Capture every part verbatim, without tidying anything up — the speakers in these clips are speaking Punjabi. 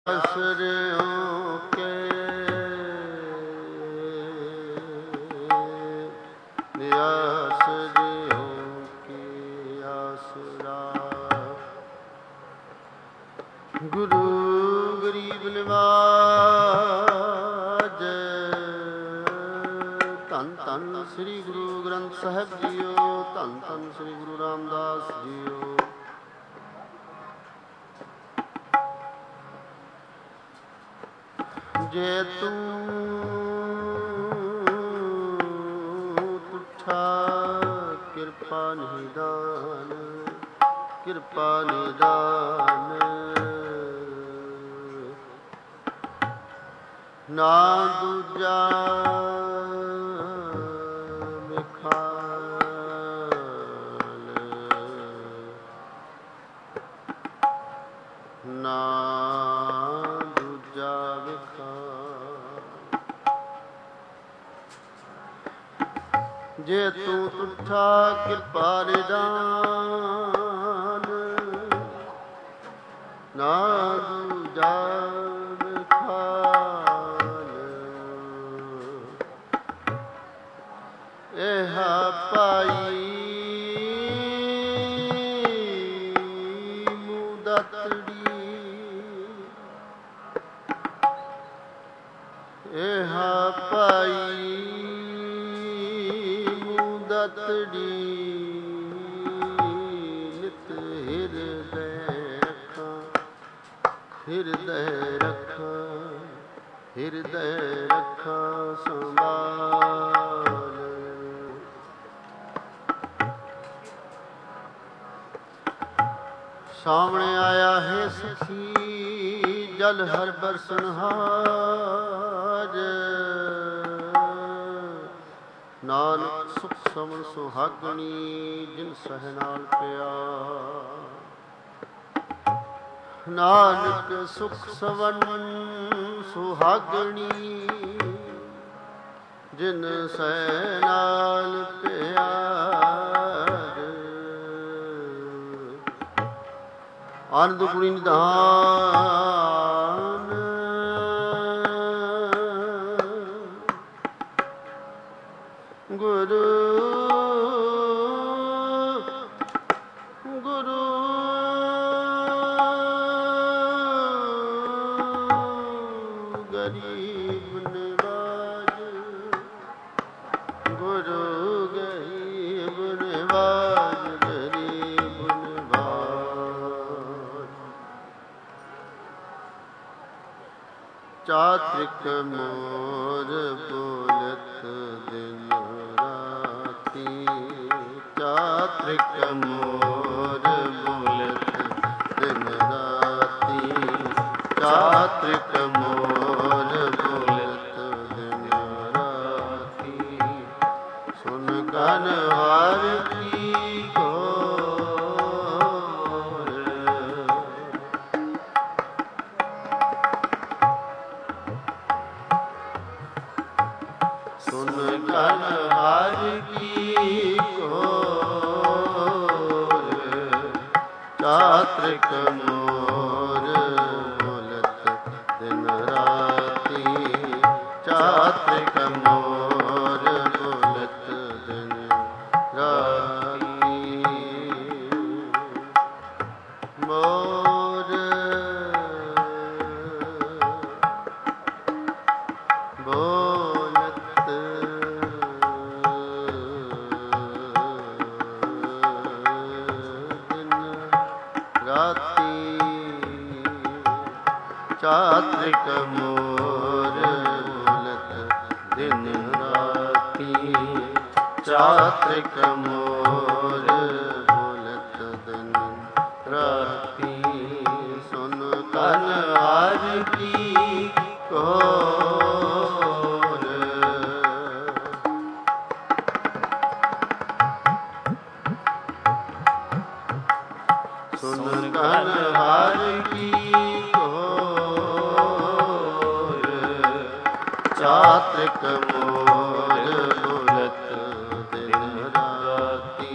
आसरियों के आसरियों की आसरा गुरु गरीब निवाज धन धन श्री गुरु ग्रंथ साहिब जीओ धन धन श्री गुरु रामदास जीओ। जे तू तुठा किरपा निदान किरपा निदान ना दूजा मिखाल ना जे तू तुठा किरपा निदान ना दूजा मिखाल एह पाई मुदतड़ी एह पाई तड़ी नित हिरदय रखा हिरदय रखा हिरदय रखा संभाल। सामने आया है सखी जल हर बरसनहार नानक सुख समन सुहागणी जिन सह नाल प्यार नानक सुख सवन सुहागणी जिन सह नाल प्यार आनंद गुणी निधान गुरु गुरु गरीब निवाज गुरु गरीब निवाज गरीब निवाज चात्रिक मोर बोलत दिन चात्रिक मोर बोलत दिन राती चात्रिक मोर बोलत दिन राती सुन गन हार की घोर सुन गन हार की चात्रिक मोर बोलत दिन राती चात्रिक मोर बोलत दिन राती मोर बोलत चात्रिक मोर बोलत दिन राती चात्रिक मोर बोलत दिन राती सुन कन हार की घोर सुन कन हार की चात्रिक मोर बोलत दिन राती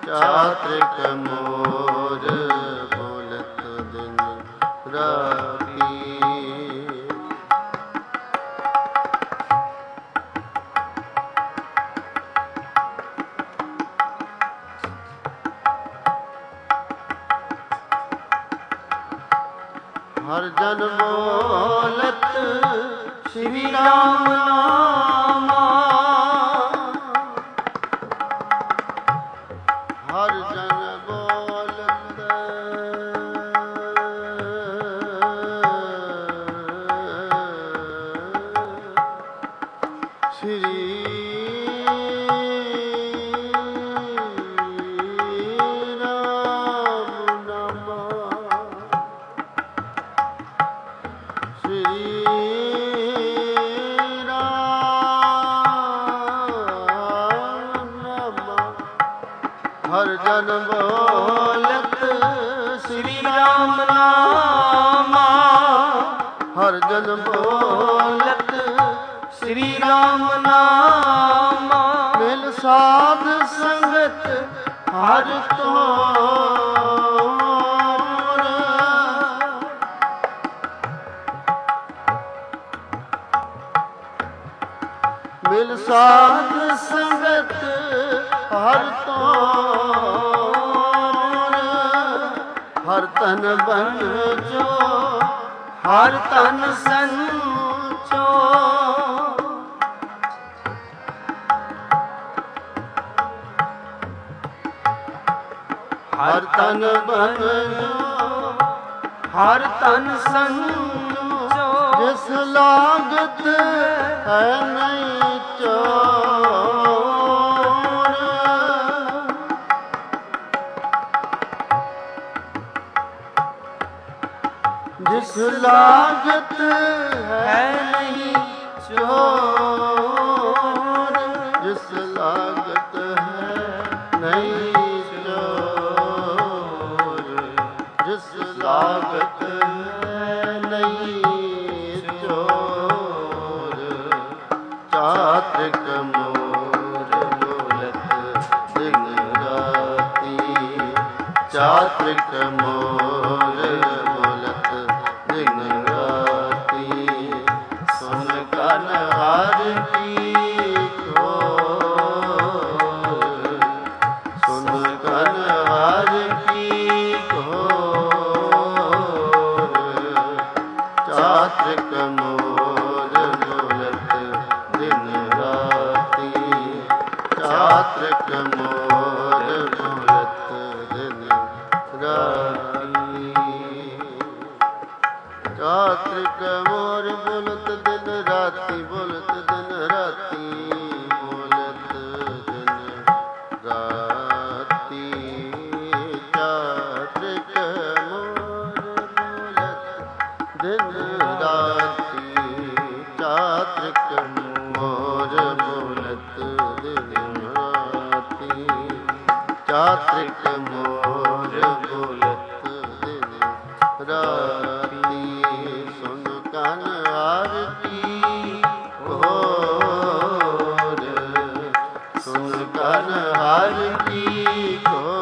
चात्रिक मोर बोलत दिन राती ਹਰ ਜਨ ਬੋਲਤ ਸ਼੍ਰੀ ਰਾਮ ਨਾਮਾ, ਹਰ ਜਨ ਬੋਲਤ ਸ਼੍ਰੀ ਹਰ ਜਨ ਬੋਲਤ ਸ਼੍ਰੀ ਰਾਮ ਨਾਮਾ, ਹਰ ਜਨ ਬੋਲਤ ਸ਼੍ਰੀ ਰਾਮ ਨਾਮਾ, ਮਿਲ ਸਾਧ ਸੰਗਤ ਹਰ ਤੋਰ, ਮਿਲ ਸਾਧ ਸੰਗਤ ਹਰ ਤੋਰ, ਹਰ ਤਨ ਬਨ ਜੋ ਹਰ ਤਨ ਸੰਚੋ, ਹਰ ਤਨ ਬਨ ਜੋ ਹਰ ਤਨ ਸੰਚੋ, ਜਿਸ ਲਾਗਤ ਹੈ ਨਹੀਂ ਚੋਰ, ਜਿਸ ਲਾਗਤ ਹੈ ਨਹੀਂ ਚੋਰ, ਜਿਸ ਲਾਗਤ ਹੈ ਨਹੀਂ ਚੋਰ, ਜਿਸ ਲਾਗਤ ਹੈ ਨਹੀਂ ਚੋਰ, ਚਾਤ੍ਰਿਕ ਮੋਰ ਬੋਲਤ ਦਿਨ ਰਾਤੀ, ਚਾਤ੍ਰਿਕ ਮੋਰ ਬੋਲਤ ਦਿਨ ਰਾਤੀ, ਸੁਨ ਕਨ ਹਰ ਕੀ ਖੋਰ, ਸੁਨ ਕਨ ਹਰ ਕੀ ਖੋਰ, ਚਾਤ੍ਰਿਕ ਮੋਰ ਬੋਲਤ ਦਿਨ ਰਾਤੀ, ਚਾਤ੍ਰਿਕ ਮੋਰ ਬੋਲਤ ਦਿਨ ਰਾਤੀ, ਚਾਤ੍ਰਿਕ ਮੋਰ ਬੋਲਤ ਦਿਨ ਰਾਤੀ, ਬੋਲਤ ਦਿਨ ਰਾਤੀ, ਬੋਲਤ ਦਿਨ ਰਾਤੀ, ਚਾਤ੍ਰਿਕ ਮੋਰ ਬੋਲਤ ਦਿਨ ਰਾਤੀ, ਚਾਤ੍ਰਿਕ ਮੋਰ ਬੋਲਤ ਦਿਨ ਰਾਤੀ, ਚਾਤ੍ਰਿਕ ਮੋਰ ਬੋਲਤ ਦਿਨ ਰਾਤੀ, ਸੁਨ ਕਨ ਹਰ ਕੀ ਖੋਰ, ਸੁਨ ਕਨ ਹਰ ਕੀ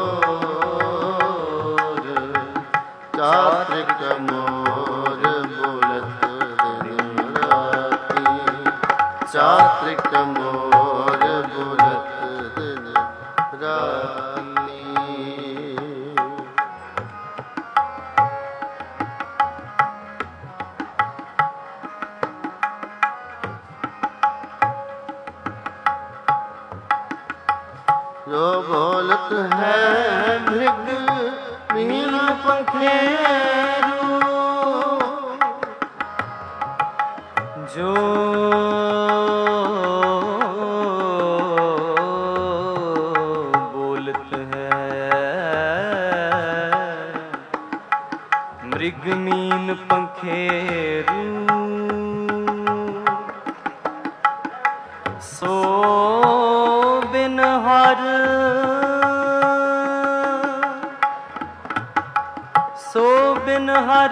ਖੋਰ, ਚਾਤ੍ਰਿਕ ਮੋਰ ਬੋਲਤ ਦਿਨ ਰਾਤੀ, ਚਾਤ੍ਰਿਕ ਮੋਰ ਬੋਲਤ ਦਿਨ ਰਾਤੀ। ਜੋ ਬੋਲਤ ਹੈ ਮ੍ਰਿਗ ਮੀਨ ਪੰਖੇਰੂ, ਜੋ ਬੋਲਤ ਹੈ ਮ੍ਰਿਗ ਮੀਨ ਪੰਖੇਰੂ, ਸੋ ਬਿਨ ਹਰ ਸੋ ਬਿਨ ਹਰ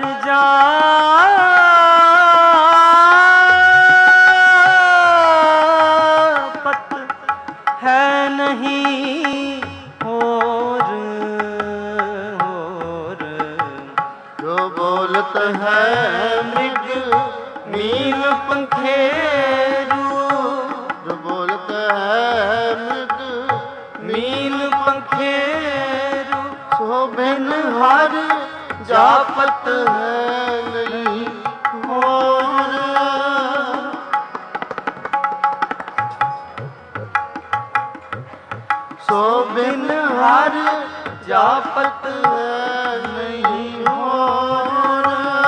ਜਾਪਤ ਹੈ ਨਹੀਂ ਹੋਰ ਹੋਰ, ਜੋ ਬੋਲਤ ਹੈ ਪੰਖੇਰੂ ਜੋ ਬੋਲਤ ਹੈ ਮ੍ਰਿਗ ਮੀਨ ਪੰਖੇਰੂ ਸੋ ਬਿਨ ਹਰ ਜਾਪਤ ਹੈ ਨਹੀਂ ਹੋਰ। ਸੋ ਬਿਨ ਹਰ ਜਾਪਤ ਹੈ ਨਹੀਂ ਹੋਰ।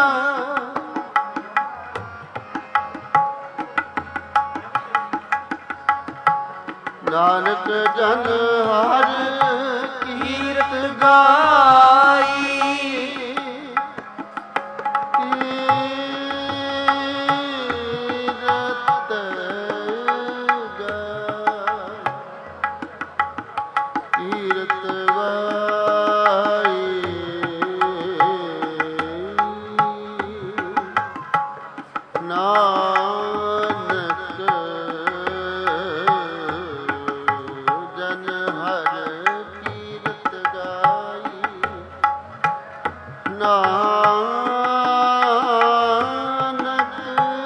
ਨਾਨਕ ਜਨ ਹਰ ਕੀਰਤ ਗਾਈ ਕੀਰਤ ਗਾਈ ਕੀਰਤ ਗਾਈ ਨਾਨਕ ਜਨ ਹਰ ਕੀਰਤ ਗਾਈ ਨਾਨਕ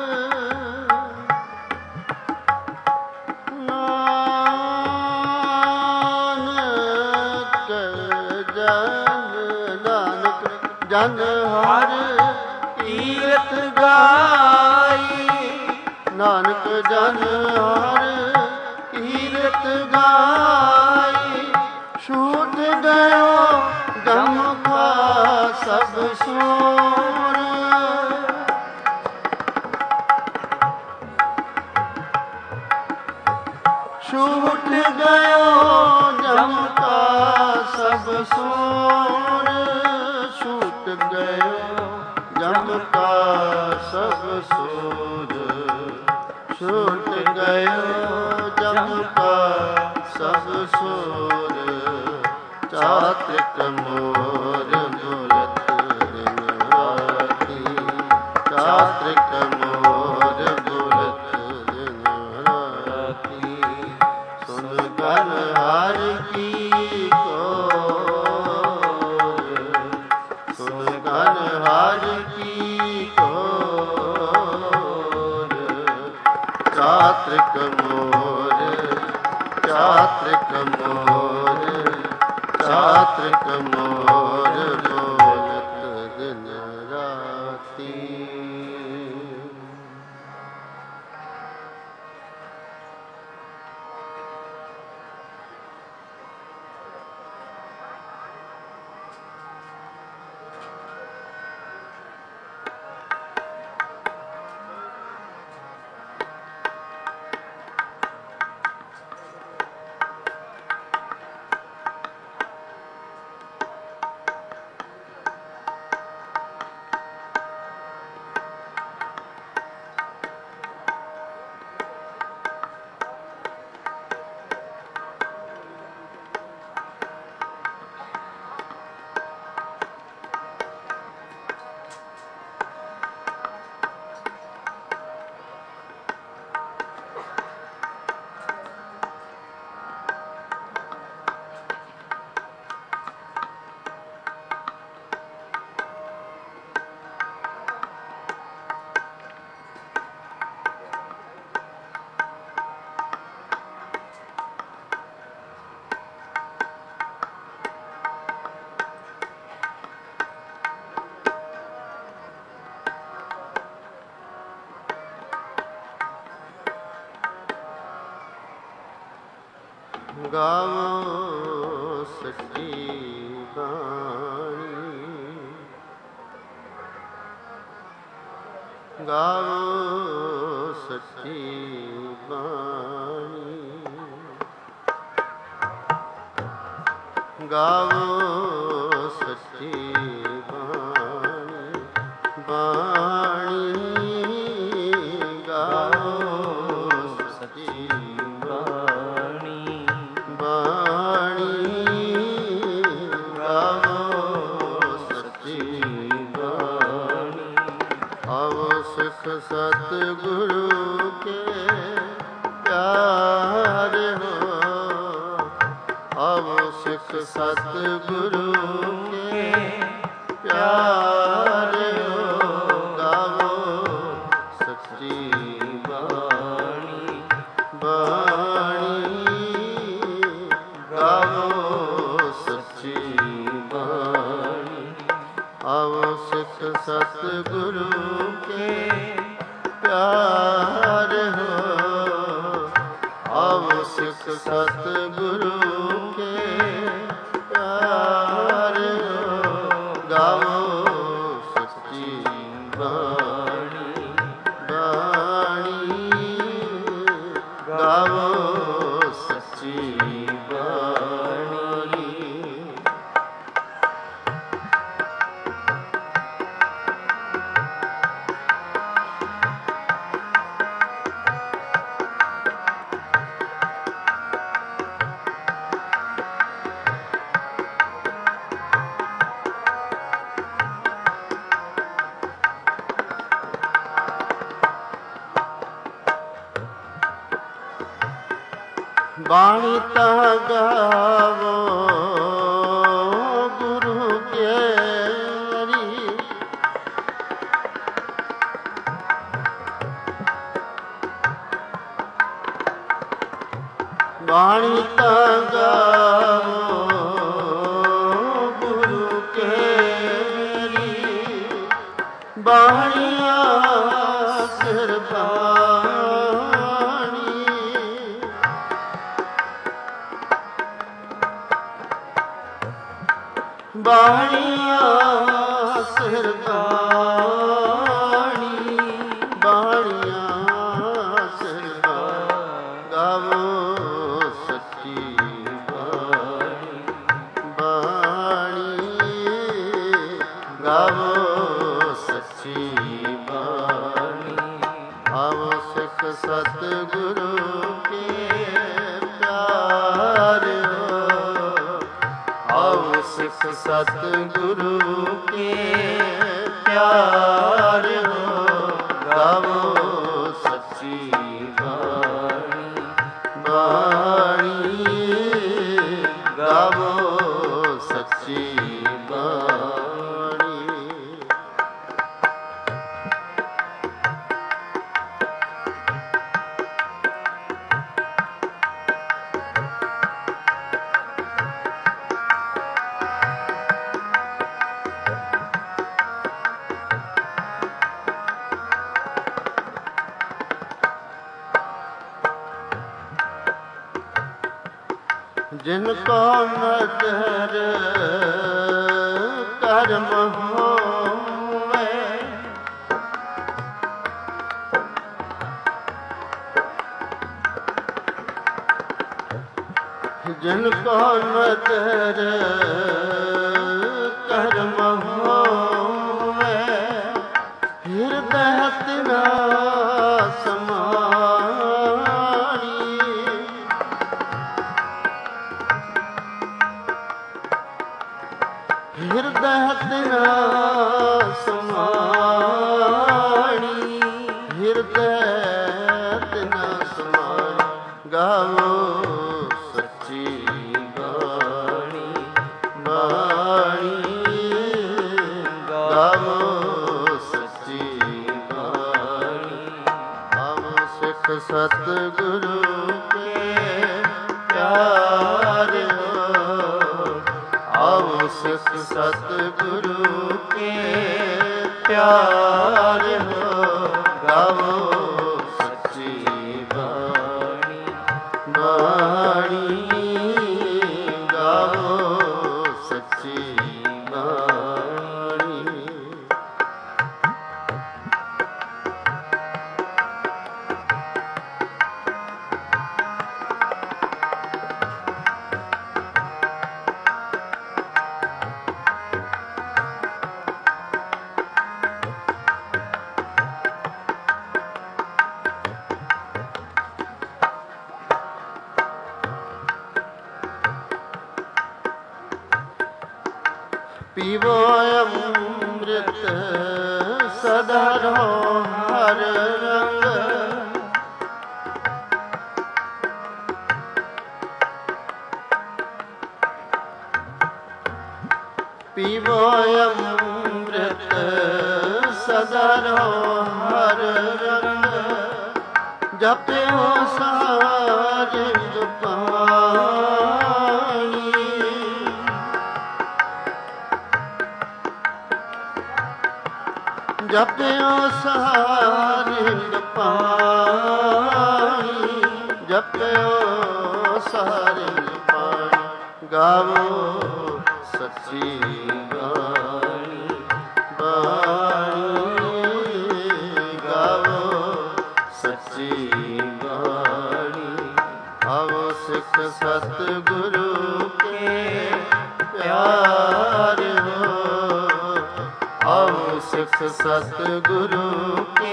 ਨਾਨਕ ਜਨ ਨਾਨਕ ਜਨ ਹਰ ਕੀਰਤ ਗਾਈ ਨਾਨਕ ਜਨ ਹਰ ਕੀਰਤ ਗਾਈ ਛੂਟ ਗਇਓ ਗਮ ਕਾ ਸਭ ਸੂਰ ਛੂਟ ਗਇਓ ਜਮ ਕਾ ਸਭ ਸੂਰ ਛੂਟ ਗਇਓ ਜਮ ਕਾ ਸਭ ਸੂਰ ਛੂਟ ਗਇਓ ਜਮ ਕਾ ਸਭ ਸੂਰ ਚਾਤ੍ਰਿਕ ਮੋਰ ਬੁਲਤ ਦਿਨ ਰਾਤੀ ਚਾਤ੍ਰਿਕ ਮੋਰ ਬੁਲਤ ਦਿਨ ਰਾਤੀ ਸੁਨ ਗਨ ਹਰ ਕੀ ਕੋਰ ਸੁਨ ਗਨ ਹਰ ਕੀ ਕੋਰ ਚਾਤ੍ਰਿਕ ਮੋਰ ਚਾਤ੍ਰਿਕ ਮੋਰ ਚਾਤ੍ਰਿਕ ਮੋਰ ਬੋਲਤ ਦਿਨ ਰਾਤੀ। ਗਾਵੋ ਸੱਚੀ ਬਾਣੀ ਗਾਵੋ ਸੱਚੀ ਬਾਣੀ ਗਾਵੋ ਸੱਚੀ ਬਾਣੀ ਬਾਣੀ ਗਾਵੋ ਸੱਚੀ ਬਾਣੀ ਬਾਣੀ ਗਾਵੋ ਸੱਚੀ ਬਾਣੀ ਆਵੋ ਸਿੱਖ ਸਤਿਗੁਰੂ ਕੇ ਪਿਆਰ ਹੋ ਆਵੋ ਸਿੱਖ ਸਤਿਗੁਰੂ ਕੇ ਪਿਆਰ ਹੋ ਗਾਵੋ ਸੱਚੀ गुरु के प्यार हो। अब सिख सतगुरु के प्यार हो। गावो सच्ची बाणी बाणी गावो सच्ची बाणी। बाणी ता गावो गुरु केरी। बाणी ता गावो गुरु केरी। बाणिया सिर बाणिया सिर बाणी बाणिया सिर गावो सच्ची बाणी बाणी गावो सच्ची बाणी। आओ सिख सतगुरु के प्यार हो। आओ सिख सतगुरु के प्यार हो। गावो सच्ची बाणी बाणी गावो सच्ची बाणी। जिनको नदर कर्म होवे। जिनको नदर कर्म होवे। हृदय तिना समानी। हृदय तिना समानी। हृदय तिना समानी। गावो सच्ची बाणी बाणी गावो सच्ची बाणी। आओ सिख सतगुरु के प्यार हो। आओ सिख सतगुरु के प्यार हो। गावो सच्ची बाणी बाणी गावो सच्ची बाणी। पीवो अमृत सदा रहो हर रंग। पीवो अमृत सदा रहो हर रंग। जपो सारिंद पानी। ਜਪਿਓ ਸਹਾਰਿੰਦ ਪਾਣੀ, ਜਪਿਓ ਸਹਾਰਿੰਦ ਪਾਣੀ, ਗਾਵੋ ਸੱਚੀ ਬਾਣੀ, ਬਾਣੀ ਗਾਵੋ ਸੱਚੀ ਬਾਣੀ। ਆਵੋ ਸਿੱਖ ਸਤਿਗੁਰੂ ਕੇ ਪਿਆਰ ਹੋ, ਆਵੋ ਸਿੱਖ ਸਤਿਗੁਰੂ ਕੇ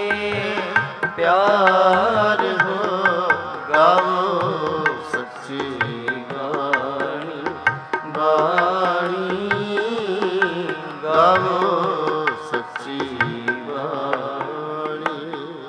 ਪਿਆਰ ਹੋ, ਗਾਵੋ ਸੱਚੀ ਬਾਣੀ, ਬਾਣੀ ਗਾਵੋ ਸੱਚੀ ਬਾਣੀ।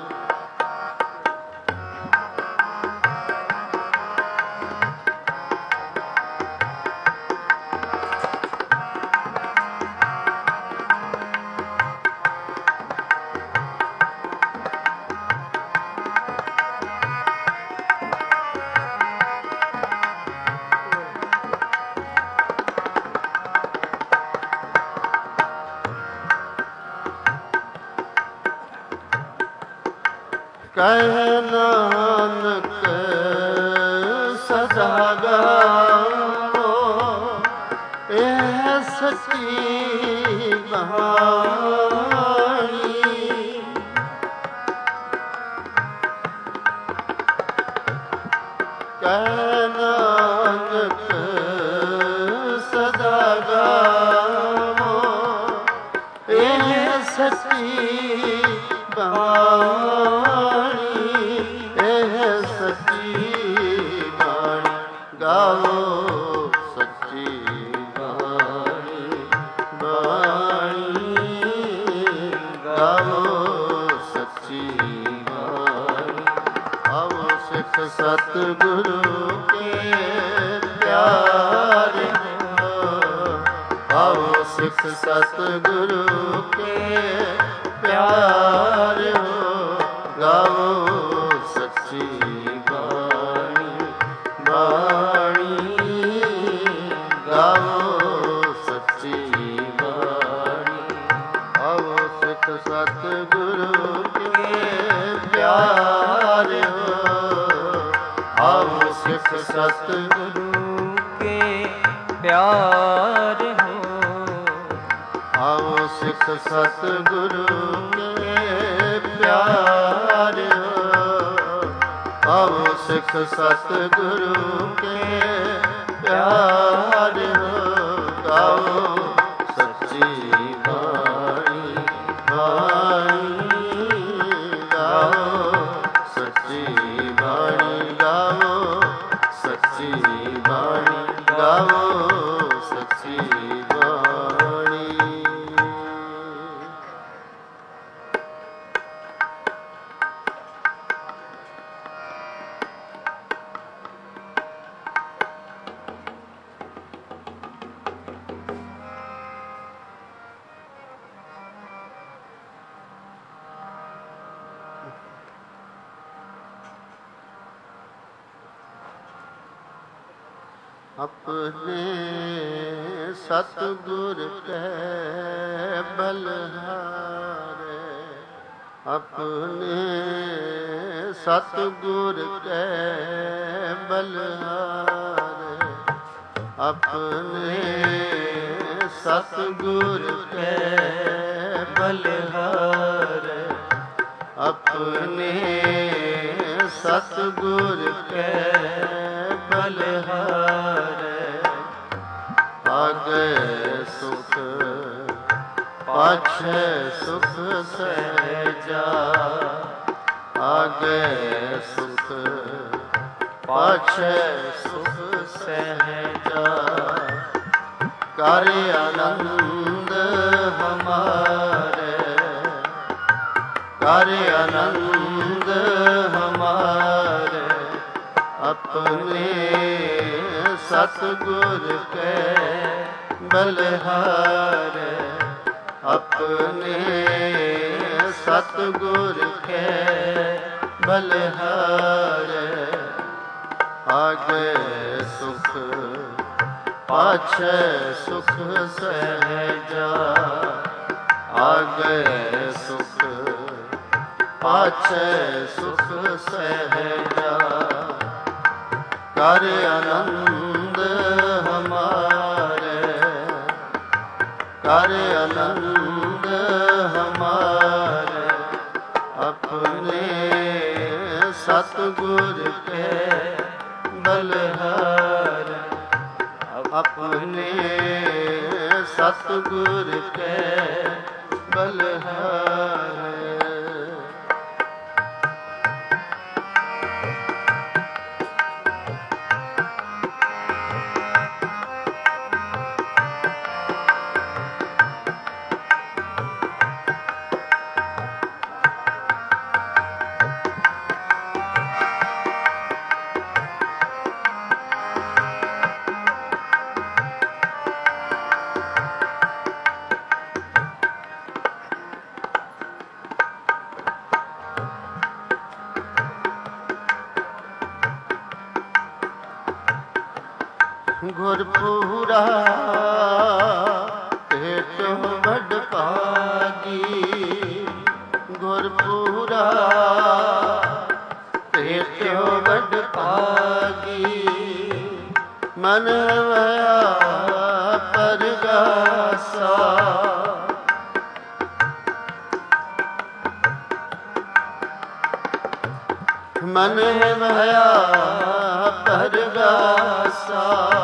ਕਹਿ ਨਾਨਕ ਸਦਾ ਗਾਵੋ, ਇਹ ਸੱਚੀ ਬਾਣੀ। ਕਹਿ ਨਾਨਕ ਸਦਾ ਗਾਵੋ, ਇਹ ਸੱਚੀ ਬਾਣੀ, ਇਹ ਸੱਚੀ ਬਾਣੀ, ਗਾਵੋ ਸੱਚੀ ਬਾਣੀ, ਬਾਣੀ ਗਾਵੋ ਸੱਚੀ ਬਾਣੀ। ਆਵੋ ਸਿੱਖ ਸਤਿਗੁਰੂ ਕੇ ਪਿਆਰ ਹੋ, ਆਵੋ ਸਿੱਖ ਸਤਿਗੁਰੂ ਕੇ ਪਿਆਰ ਹੋ, ਗਾਵੋ ਸੱਚੀ ਬਾਣੀ, ਬਾਣੀ ਗਾਵੋ ਸੱਚੀ ਬਾਣੀ। ਆਵੋ ਸਿੱਖ ਸਤਿਗੁਰੂ ਕੇ ਪਿਆਰ ਹੋ, ਆਵੋ ਸਿੱਖ ਸਤਿਗੁਰੂ ਕੇ ਪਿਆਰ ਹੋ, ਆਵੋ ਸਿੱਖ ਸਤਿਗੁਰੂ ਕੇ ਪਿਆਰ ਹੋ, ਆਵੋ ਸਿੱਖ ਸਤਿਗੁਰੂ ਕੇ ਪਿਆਰ ਹੋ, ਗਾਵੋ ਸੱਚੀ ਬਾਣੀ, ਬਾਣੀ ਗਾਵੋ ਸੱਚੀ ਬਾਣੀ, ਗਾਵੋ ਸੱਚੀ ਬਾਣੀ, ਗਾਵੋ ਸੱਚੀ ਬਾਣੀ। ਆਪਣੇ ਸਤਿਗੁਰ ਕੈ ਬਲਹਾਰੇ, ਆਪਣੇ ਸਤਿਗੁਰ ਕੈ ਬਲਹਾਰੇ, ਆਪਣੇ ਸਤਿਗੁਰ ਕੈ ਬਲਹਾਰੇ, ਆਪਣੇ ਸਤਿਗੁਰ ਕੈ ਬਲਹਾਰੇ। ਆਗੇ ਸੁਖ ਪਾਛੈ ਸੁਖ ਸਹਿਜਾ, ਆਗੇ ਸੁਖ ਪਾਛੈ ਸੁਖ ਸਹਿਜਾ। ਕਰ ਆਨੰਦ ਹਮਾਰੇ, ਕਰ ਆਨੰਦ ਹਮਾਰੇ, ਆਪਣੇ ਸਤਿਗੁਰ ਕੈ ਬਲਹਾਰੇ, ਆਪਣੇ ਸਤਿਗੁਰ ਕੈ ਬਲਹਾਰੇ। ਆਗੇ ਸੁਖ ਪਾਛੈ ਸੁਖ ਸਹਿਜਾ, ਆਗੇ ਸੁਖ ਪਾਛੈ ਸੁਖ ਸਹਿਜਾ ਕਰ ਆਨੰਦ ਹਮਾਰੇ ਕਰ ਆਨੰਦ ਹਮਾਰੇ ਆਪਣੇ ਸਤਿਗੁਰ ਕੇ ਬਲਹਾਰ ਆਪਣੇ ਸਤਿਗੁਰ ਕੇ ਬਲਹਾਰ ਗੁਰਪੂਰਾ ਭੇਟੋ ਵੱਡ ਭਾਗੀ ਗੁਰਪੂਰਾ ਭੇਟੋ ਵੱਡ ਭਾਗੀ ਮਨ ਵਇਆ ਪਰਗਾਸਾ ਮਨ ਵਇਆ ਪਰਗਾਸਾ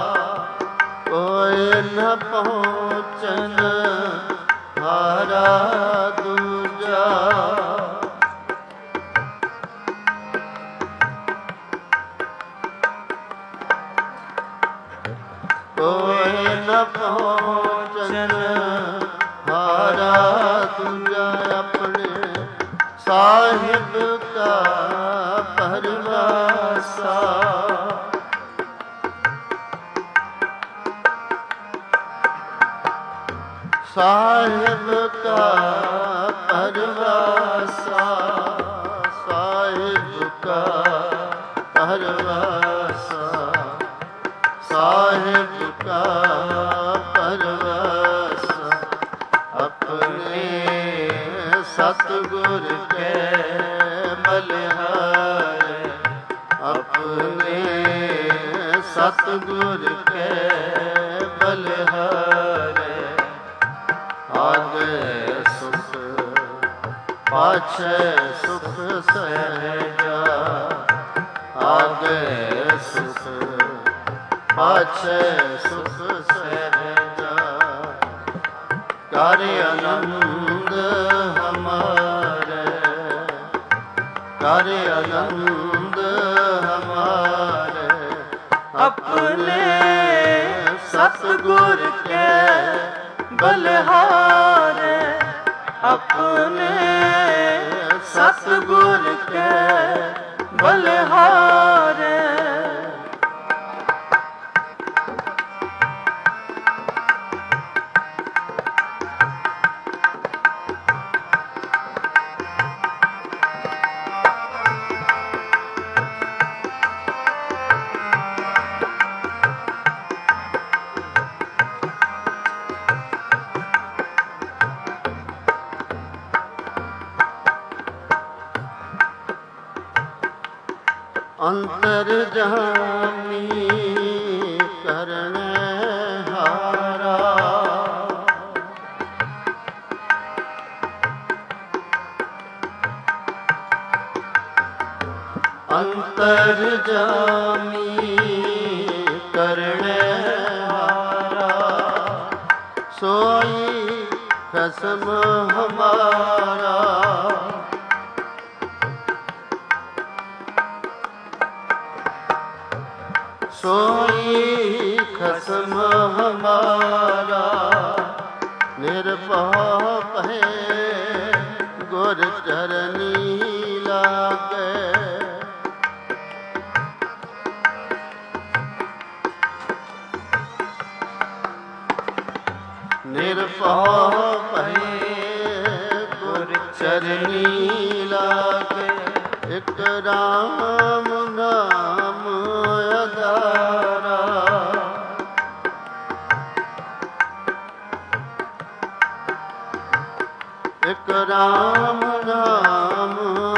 ਕੋਇ ਨ ਪਹੁੰਚਨ ਹਾਰਾ ਦੂਜਾ ਕੋਇ ਨ ਪਹੁੰਚਨ ਹਾਰਾ ਦੂਜਾ ਆਪਣੇ ਸਾਹਿਬ ਕਾ ਪਰਵਾਸਾ ਸਾਹਿਬ ਕਾ ਪਰਵਾਸਾ ਸਾਹਿਬ ਕਾ ਪਰਵਾਸਾ ਸਾਹਿਬ ਕਾ ਪਰਵਾਸਾ ਆਪਣੇ ਸਤਿਗੁਰ ਕੇ ਬਲਿਹਾਰੇ ਆਪਣੇ ਸਤਿਗੁਰ ਕੇ ਬਲਿਹਾਰੇ ਆਗੇ ਸੁਖ ਪਾਛੈ ਸੁਖ ਸਹਿਜਾ ਆਗੇ ਸੁਖ ਪਾਛੈ ਸੁਖ ਸਹਿਜਾ ਕਰ ਆਨੰਦ ਹਮਾਰੇ ਕਰ ਆਨੰਦ ਹਮਾਰੇ ਆਪਣੇ ਸਤਿਗੁਰ ਕੇ ਬਲਿਹਾਰੇ ਆਪਣੇ ਸਤਿਗੁਰ ਕੇ ਬਲਿਹਾਰੇ ਅੰਤਰ ਜਾਮੀ ਕਰਨ ਹਾਰਾ ਅੰਤਰ ਜਾਮੀ ਕਰਨ ਹਾਰਾ ਸੋਈ ਖਸਮ ਹਮਾਰਾ ਸੋਈ ਖਸਮ ਹਮਾਰਾ ਨਿਰਭਉ ਭੈ ਗੁਰ ਚਰਨੀ ਲਾਗੇ ਨਿਰਭਉ ਭੈ ਗੁਰ ਚਰਨੀ ਲਾਗੇ ਇਕ ਰਾਮ ਨਾਮ ਅਦਾਰਾ ਇਕ ਰਾਮ ਨਾਮ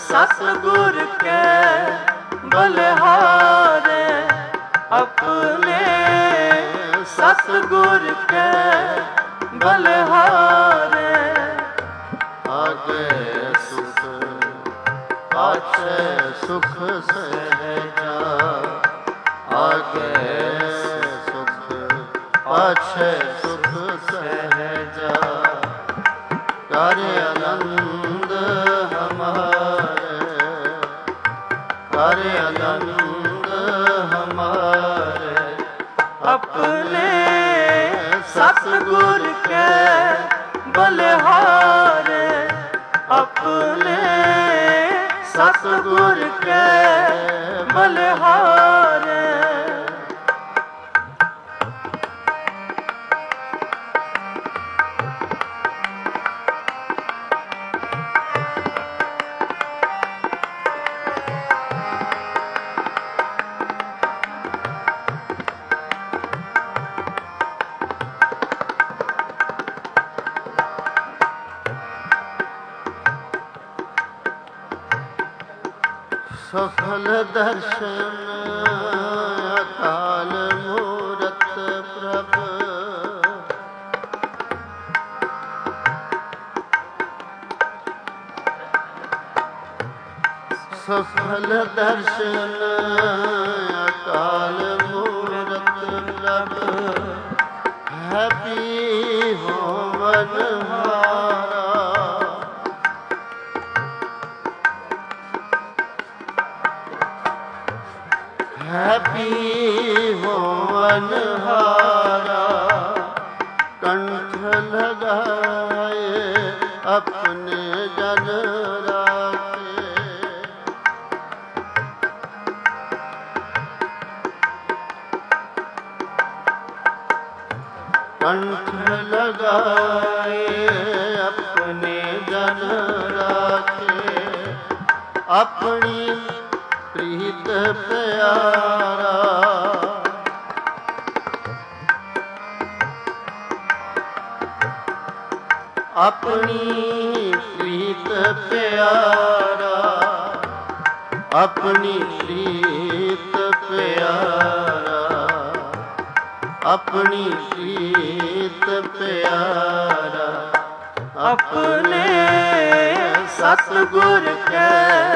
सतगुर के बलिहारे अपने सतगुर के बलिहारे आगे सुख पाछे सुख सहजा आगे सुख पाछे सुख सहजा कर आनंद हमारे कर आनंद हमारे अपने सतगुर के बलिहारे अपने सतगुर के बलिहारे सफल दर्शन अकाल मूरत प्रभ सफल दर्शन अकाल मूरत प्रभ है पी होवन हारा है पी होवन हारा कंठ लगाए अपने जन राखे कंठ लगाए अपने जन राखे अपनी प्रीत प्यारा अपनी प्रीत प्यारा अपनी प्रीत प्यारा अपनी प्रीत प्यारा अपने सतगुर के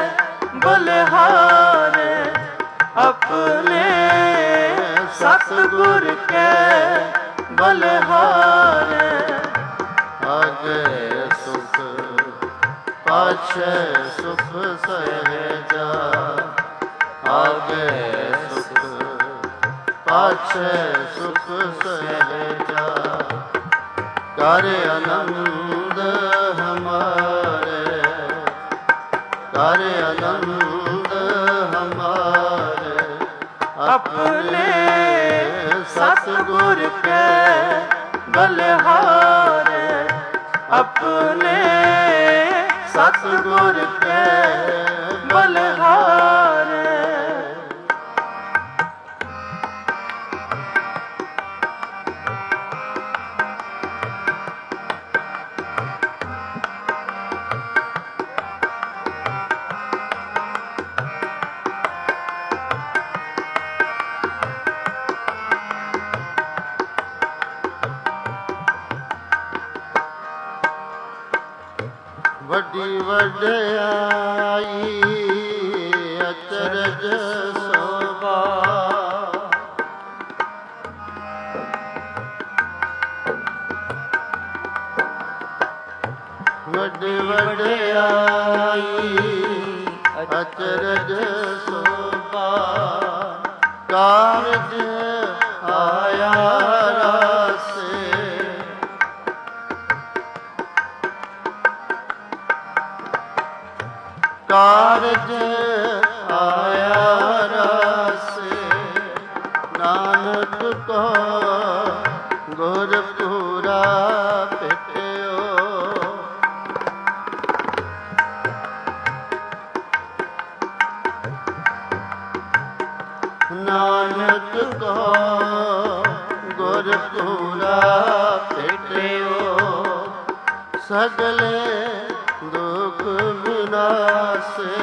बलिहारे अपने सतगुर के बलिहारे आगे सुख पाछे सुख सहजा आगे सुख पाछे सुख सहजा कर आनंद हमारे कर आनंद हमारे अपने सतगुर के बलिहारे अपने सतगुर के बलिहारे वड्डी वड्याई अचरज शोभा वड्डी वड्याई अचरज शोभा कारज आया रासे कारज आया रासे नानक को गुरपुरा पिटियो नानक को गुरपुरा पिटियो सगले दुख विना ਬਿਨਾਸੇ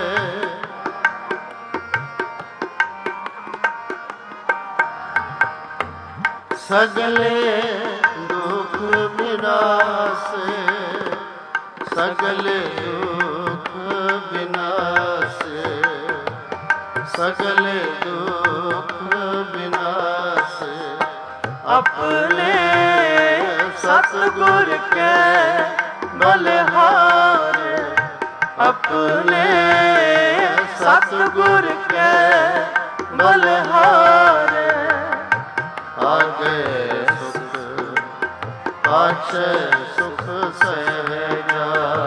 ਸਗਲੇ ਦੁਖ ਬਿਨਾਸੇ ਸਗਲੇ ਦੁਖ ਬਿਨਾਸੇ ਸਗਲੇ ਦੁਖ ਬਿਨਾਸੇ ਆਪਣੇ ਸਤਿਗੁਰ ਕੈ ਬਲਿਹਾਰ ਆਪਣੇ ਸਤਿਗੁਰ ਕੈ ਬਲਿਹਾਰ ਆਗੇ ਸੁਖ ਪਾਛੈ ਸੁਖ ਸਹਿਜਾ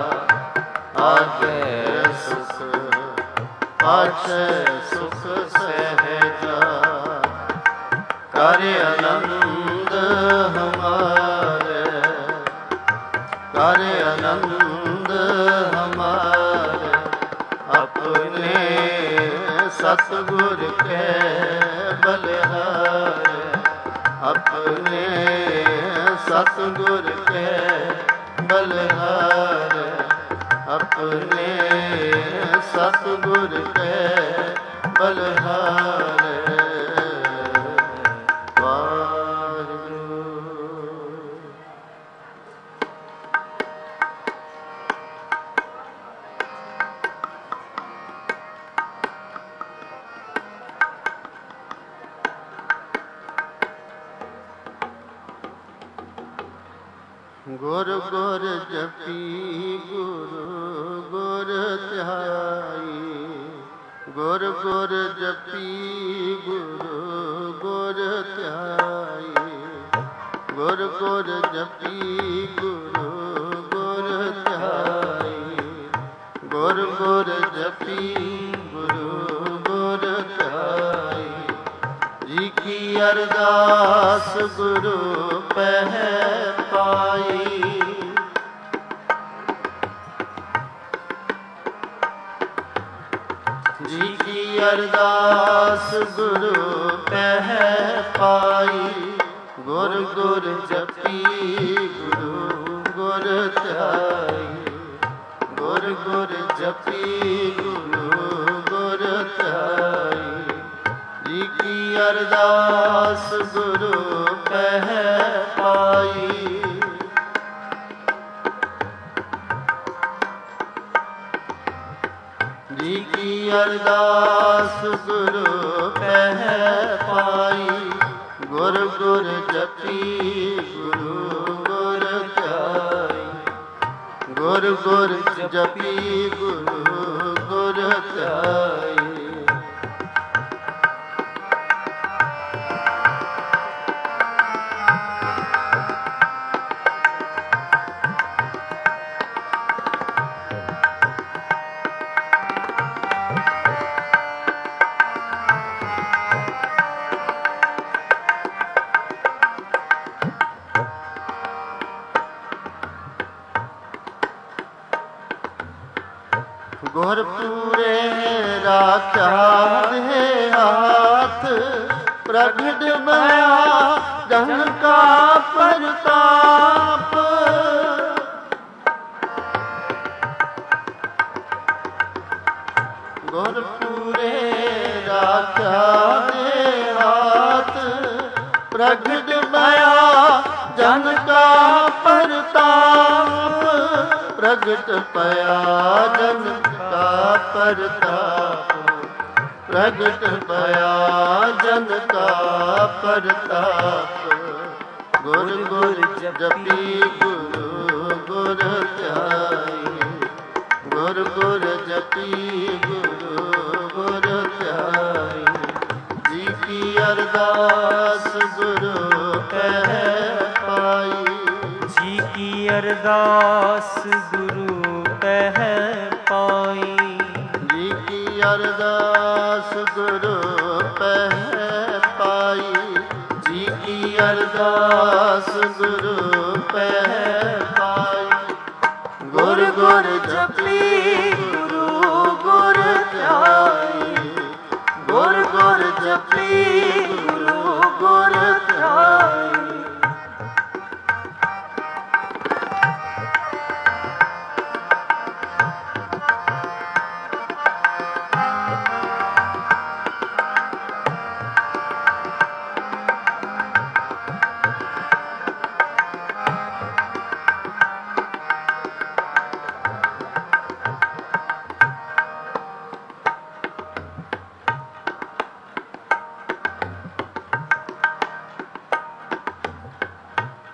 ਆਗੇ ਸੁਖ ਪਾਛੈ ਸੁਖ ਸਹਿਜਾ ਕਰ ਆਨੰਦ ਹਮਾਰੇ ਕਰ ਆਨੰਦ ਹਮਾਰੇ ਆਪਣੇ ਸਤਿਗੁਰ ਕੈ ਬਲਿਹਾਰ ਆਪਣੇ ਸਤਿਗੁਰ ਕੈ ਬਲਿਹਾਰ ਆਪਣੇ ਸਤਿਗੁਰ ਕੈ ਬਲਿਹਾਰ ਗੁਰ ਗੁਰ ਜਪੀ ਗੁਰੂ ਗੁਰ ਧਿਆਈ ਗੁਰ ਗੁਰ ਜਪੀ ਗੁਰੂ ਗੁਰ ਧਿਆਈ ਗੁਰ ਗੁਰ ਜਪੀ ਗੁਰੂ ਗੁਰ ਧਿਆਈ ਗੁਰ ਗੁਰ ਜਪੀ ਗੁਰੂ ਗੁਰ ਧਿਆਈ ਜੀ ਕੀ ਅਰਦਾਸ ਗੁਰੂ ਪਹਿ ਪਾਈ ਜੀ ਕੀ ਅਰਦਾਸ ਗੁਰੂ ਪਹਿ ਪਾਈ ਗੁਰ ਗੁਰ ਜਪੀ ਗੁਰੂ ਗੁਰ ਧਿਆਈ ਗੁਰ ਗੁਰ ਜਪੀ ਗੁਰੂ ਗੁਰ ਧਿਆਈ ਜੀ ਕੀ ਅਰਦਾਸ ਗੁਰੂ ਪਹਿ ਪਾਈ ਜੀ ਕੀ ਅਰਦਾਸ ਗੁਰੂ ਪਹਿ ਪਾਈ ਗੁਰ ਗੁਰ ਜਪੀ ਗੁਰੂ ਗੁਰ ਧਿਆਈ ਗੁਰ ਗੁਰ ਜਪੀ ਗੁਰੂ ਗੁਰ ਧਿਆਈ ਗੁਰ ਪੂਰੇ ਰਾਖਿਆ ਦੇ ਹਾਥ ਪ੍ਰਗਟ ਮਇਆ ਜਨ ਕਾ ਪ੍ਰਤਾਪ ਗੁਰ ਪੂਰੇ ਰਾਖਿਆ ਦੇ ਹਾਥ ਪ੍ਰਗਟ ਮਇਆ ਜਨ ਕਾ ਪ੍ਰਤਾਪ ਪ੍ਰਗਟ ਪਇਆ ਜਨ ਕਾ ਪ੍ਰਤਾਪ ਪ੍ਰਗਟ ਪਇਆ ਜਨ ਕਾ ਪ੍ਰਤਾਪ ਗੁਰ ਗੁਰ ਜਪੀ ਗੁਰੂ ਗੁਰ ਧਿਆਈ ਗੁਰ ਗੁਰ ਜਪੀ ਗੁਰੂ ਗੁਰ ਧਿਆਈ ਜੀ ਕੀ ਅਰਦਾਸ ਗੁਰੂ ਕਹਿ ਪਾਈ ਜੀ ਕੀ ਅਰਦਾਸ ਗੁਰੂ ਪਹਿ ਪਾਈ ਜੀ ਕੀ ਅਰਦਾਸ ਗੁਰੂ ਪਹਿ ਪਾਈ ਜੀ ਕੀ ਅਰਦਾਸ ਗੁਰੂ ਪਹਿ ਪਾਈ ਗੁਰ ਗੁਰ ਜਪੀ ਗੁਰੂ ਗੁਰ ਧਿਆਈ ਗੁਰ ਗੁਰ ਜਪੀ ਗੁਰੂ ਗੁਰ ਧਿਆਈ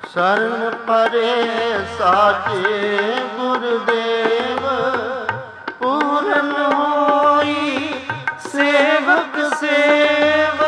शरण परे साचे गुरुदेव पूरन होई सेवक सेव।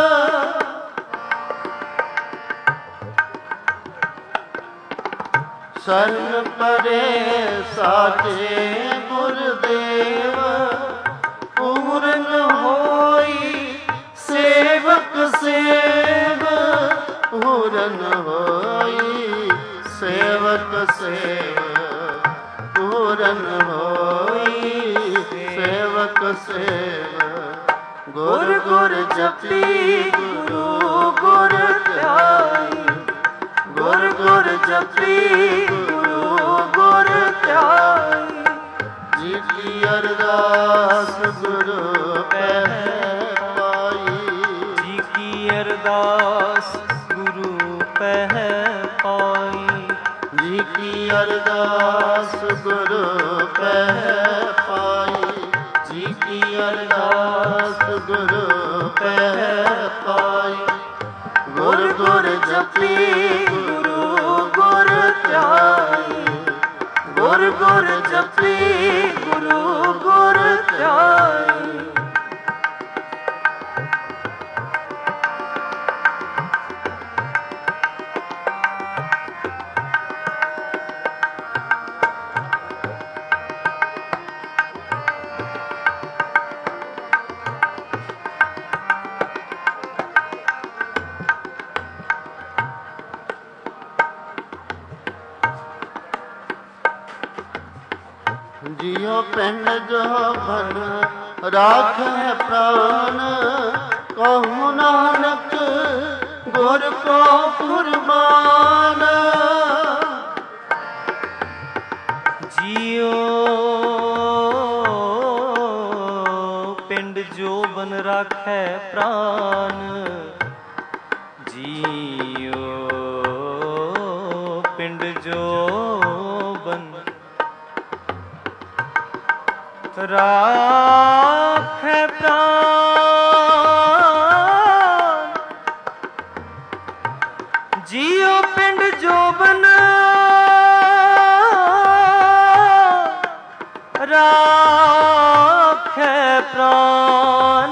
शरण परे साचे गुरुदेव पूरन होई सेवक सेव। पूरन होई सेवक सेव। पूरन होई सेवक सेव। गुर गुर जपी गुरु गुर ध्याई। गुर गुर जपी गुरु गुर ध्याई। जी की अरदास गुरु पै पाई। जी की अरदास गुरु पह पाई। जी की अरदास गुरु पह पाई। जी की अरदास गुरु पह पाई। गुर गुर जपी गुरु गुर ध्याई। गुर गुर जपी गुरु गुर ध्याई। जियो पिंड जो भन राखै प्राण। कहु नानक गुर को कुर्बान। जियो पिंड जो बन राखै प्राण। जियो पिंड जो बन राखै प्राण। जियो पिंड जोबन राखै प्राण।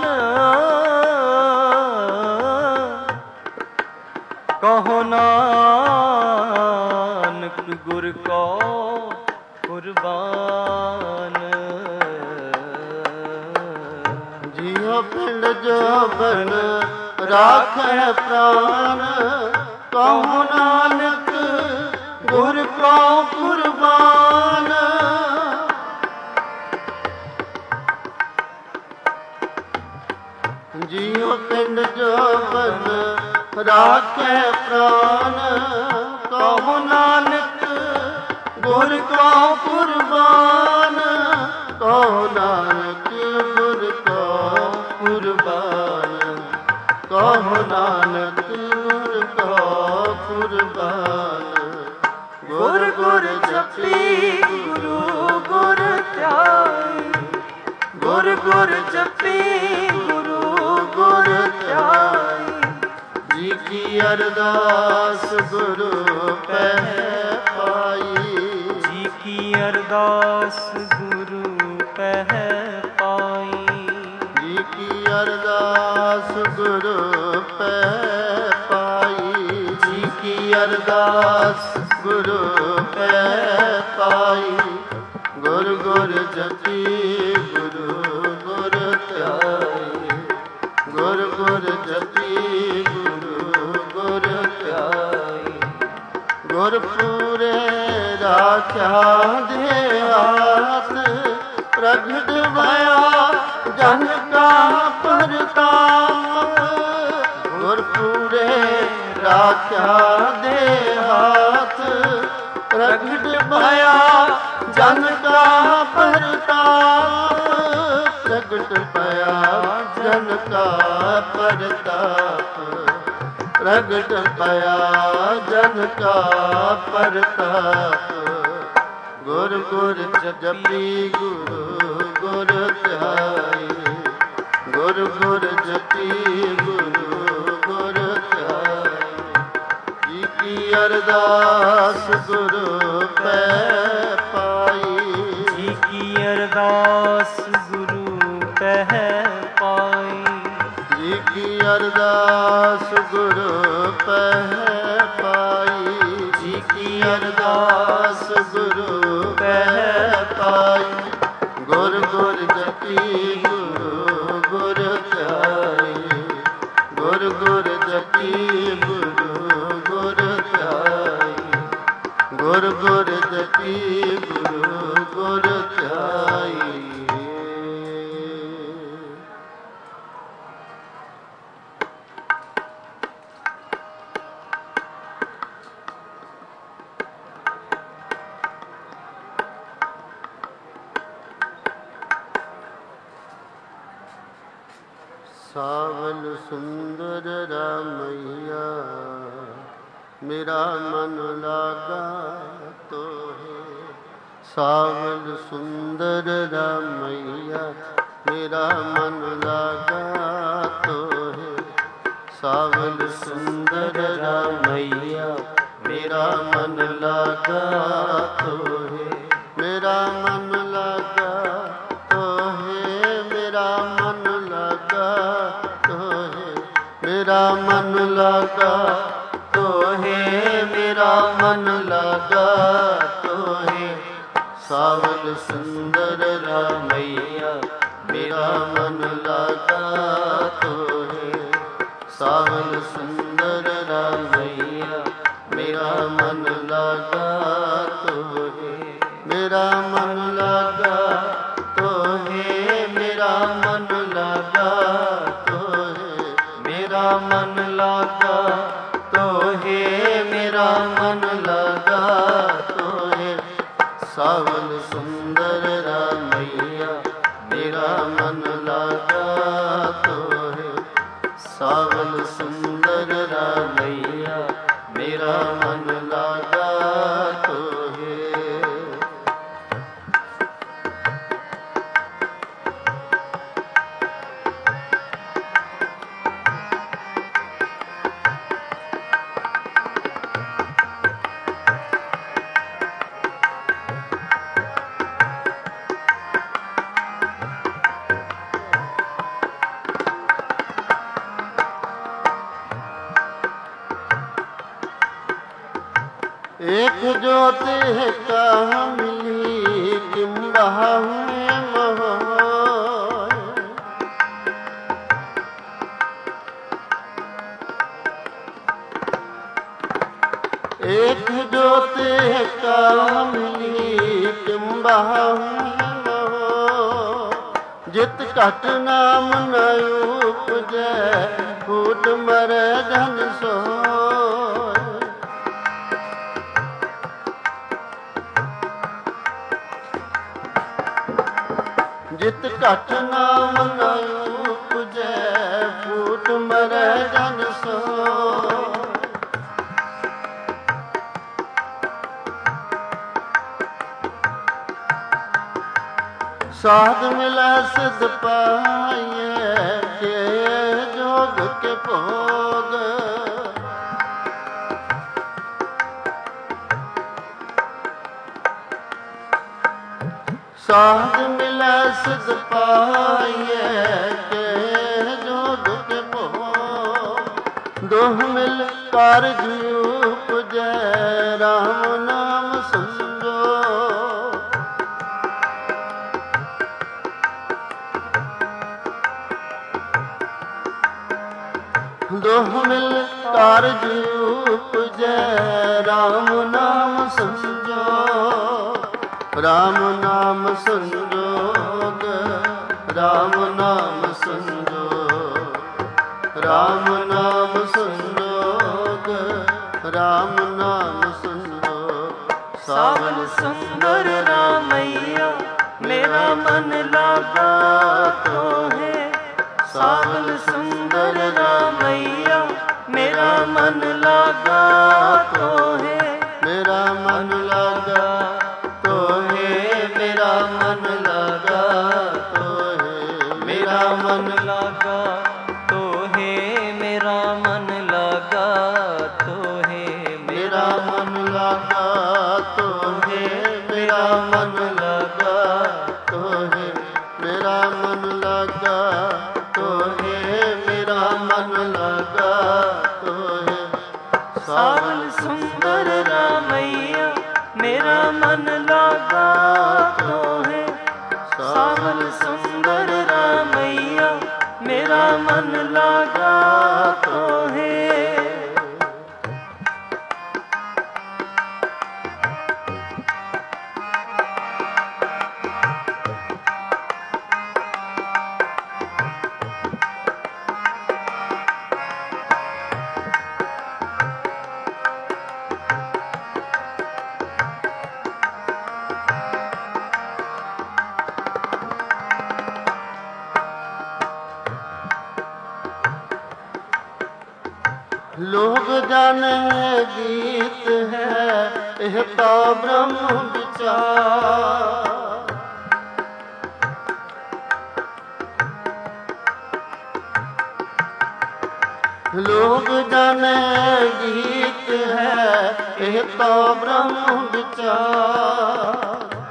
कहो नानक गुर को कुर्बान। जियो पिंड जोबन राखै प्राण। कहु नानक गुर को कुर्बान। जियो पिंड जोबन राखै प्राण। कहु नानक गुर को कुर्बान। कहो नानक गुर को कुर्बान। कहो नानक गुर को कुर्बान। गुर गुर जपी गुरु गुर ध्याई। गुर गुर जपी गुरु गुर ध्याई। जी की अरदास गुरु पह पाई। जी की अरदास गुरु पह पाई। जी की अरदास गुरु पह पाई। जी की अरदास गुरु पह पाई। गुर गुर जपी गुरु गुर ध्याई। गुर गुर जपी गुरु गुर ध्याई। गुर पूरे राख्या दे हाथ। प्रगट भया जन का परताप। गुर पूरे राख्या दे हाथ। प्रगट भया जन का परताप। प्रगट भया जन का परताप। प्रगट भया जन का परताप। गुर गुर जपी गुरु गुर ध्याई। गुर गुर जपी गुरु गुर ध्याई। जी की अरदास ਅਰਦਾਸ ਗੁਰੂ ਪੈ ਪਾਈ। ਜੀ ਕੀ ਅਰਦਾਸ ਗੁਰੂ ਪਹਿ ਪਾਈ। ਜੀ ਕੀ ਅਰਦਾਸ ਗੁਰੂ ਪਹਿ ਪਾਈ। ਜੀ ਕੀ ਅਰਦਾਸ ਗੁਰੂ ਪਹਿ ਪਾਈ। ਗੁਰ ਗੁਰ ਜਪੀ ਗੁਰੂ ਗੁਰ ਧਿਆਈ। ਗੁਰ ਗੁਰ ਜਪੀ ਗੁਰੂ ਗੁਰ ਧਿਆਈ। ਗੁਰ ਗੁਰ ਜਪੀ ਗੁਰੂ ਗੁਰ ਧਿਆਈ। ਸਾਵਲ ਸੁੰਦਰ ਰਾਮਈਆ ਮੇਰਾ ਮਨ ਲਾਗਾ ਤੋਹੇ। ਸਾਵਲ ਸੁੰਦਰ ਰਾਮਈਆ ਮੇਰਾ ਮਨ ਲਾਗਾ ਤੋਹੇ। ਸਾਵਲ ਸੁੰਦਰ ਰਾਮਈਆ ਮੇਰਾ ਮਨ ਲਾਗਾ ਤੋਹੇ। ਮੇਰਾ ਮਨ ਲਾਗਾ ਤੋਹੇ। ਮੇਰਾ ਮਨ ਲਾਗਾ ਤੋਹੇ। ਮੇਰਾ ਮਨ ਲਾਗਾ ਤੋਹੇ। ਮੇਰਾ ਮਨ ਲਾਗਾ ਤੋਹੇ। ਸਾਵਲ ਸੁੰਦਰ ਰਾਮਈਆ ਮੇਰਾ ਮਨ ਲਾਗਾ ਤੋਹੇ। ਸਾਵਲ ਸੁੰਦਰ ਰਾਮਈਆ ਮੇਰਾ ਮਨ ਲਾਗਾ ਤੋਹੇ। ਮੇਰਾ ਮਨ ਲਾਗਾ ਤੋਹੇ। ਮੇਰਾ ਮਨ ਲਾਗਾ ਤੋਹੇ। ਮੇਰਾ ਮਨ ਲਾਗਾ ਤੋਹੇ। ਮੇਰਾ ਮਨ ਲਾਗਾ ਤੋਹੇ। ਸਾਵਲ ਸੁੰਦਰ ਰਾਮਈਆ ਮੇਰਾ ਮਨ ਲਾਗਾ ਤੋਹੇ। ਸਾਵਲ ਸੁੰਦਰ ਰਾਮਈਆ ਮੇਰਾ ਮਨ ਲਾਗਾ ਤੋਹੇ। एक ज्योत है कहाँ मिली किम बहावे मोह। एक ज्योत है कहाँ मिली किम बहावे मोह। जित घट नाम न उपजै फूट मरै धन सोय। जित घट नाम न उपजै फूट मरै जन सोय। साध मिलै सिद्ध पाइए के जोग के भोग। साध मिलै सिद्ध पाइए के जोग के भोग। दोह मिल कारज उपजै राम नाम संजो। दोह मिल कारज उपजै राम नाम संजो। राम नाम संजोग राम नाम संजोग। राम नाम संजोग राम नाम संजोग। सावल सुंदर रामैया मेरा मन लागा तोहे। सावल सुंदर रामैया मेरा मन लागा तोहे। मेरा मन लागा तोहे। मेरा मन लागा तोहे। मेरा मन लागा तोहे। मेरा मन लागा तोहे। मेरा मन ਲਾਗਾ ਤੋਹੇ ਮੇਰਾ ਮਨ ਲਾਗਾ ਤੋਹੇ ਸਾਵਲ ਸੁੰਦਰ ਰਾਮਈਆ ਮੇਰਾ ਮਨ ਲਾਗਾ ਤੋਹੇ ਸਾਵਲ ਸੁੰਦਰ ਰਾਮਈਆ ਮੇਰਾ ਮਨ ਲਾਗਾ ਤੋਹੇ ਲੋਗ ਜਾਣੇ ਗੀਤ ਹੈ ਇਹ ਤਾਂ ਬ੍ਰਹਮ ਵਿਚਾਰ ਲੋਗ ਜਾਣੇ ਗੀਤ ਹੈ ਇਹ ਤਾਂ ਬ੍ਰਹਮ ਵਿਚਾਰ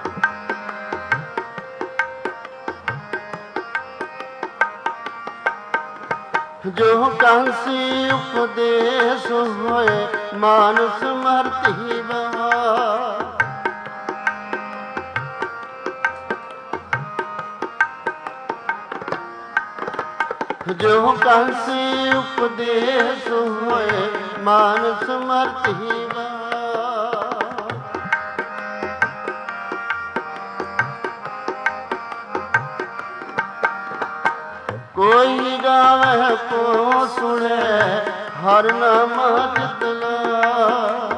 ਜੋ ਕਾਂਸੀ ਉਪਦੇਸ਼ ਹੋਏ ਮਾਨਸ ਮਰਤੀ ਬਹਾਰ ਜੋ ਕਾਂਸੀ ਉਪਦੇਸ਼ ਹੋਏ ਮਾਨਸ ਮਰਤੀ ਬਹਾਰ ਕੋਈ ਗਾਵੇ ਕੋ ਸੁਣੇ ਹਰ ਨਾਮ ਚਿਤ ਲਾਏ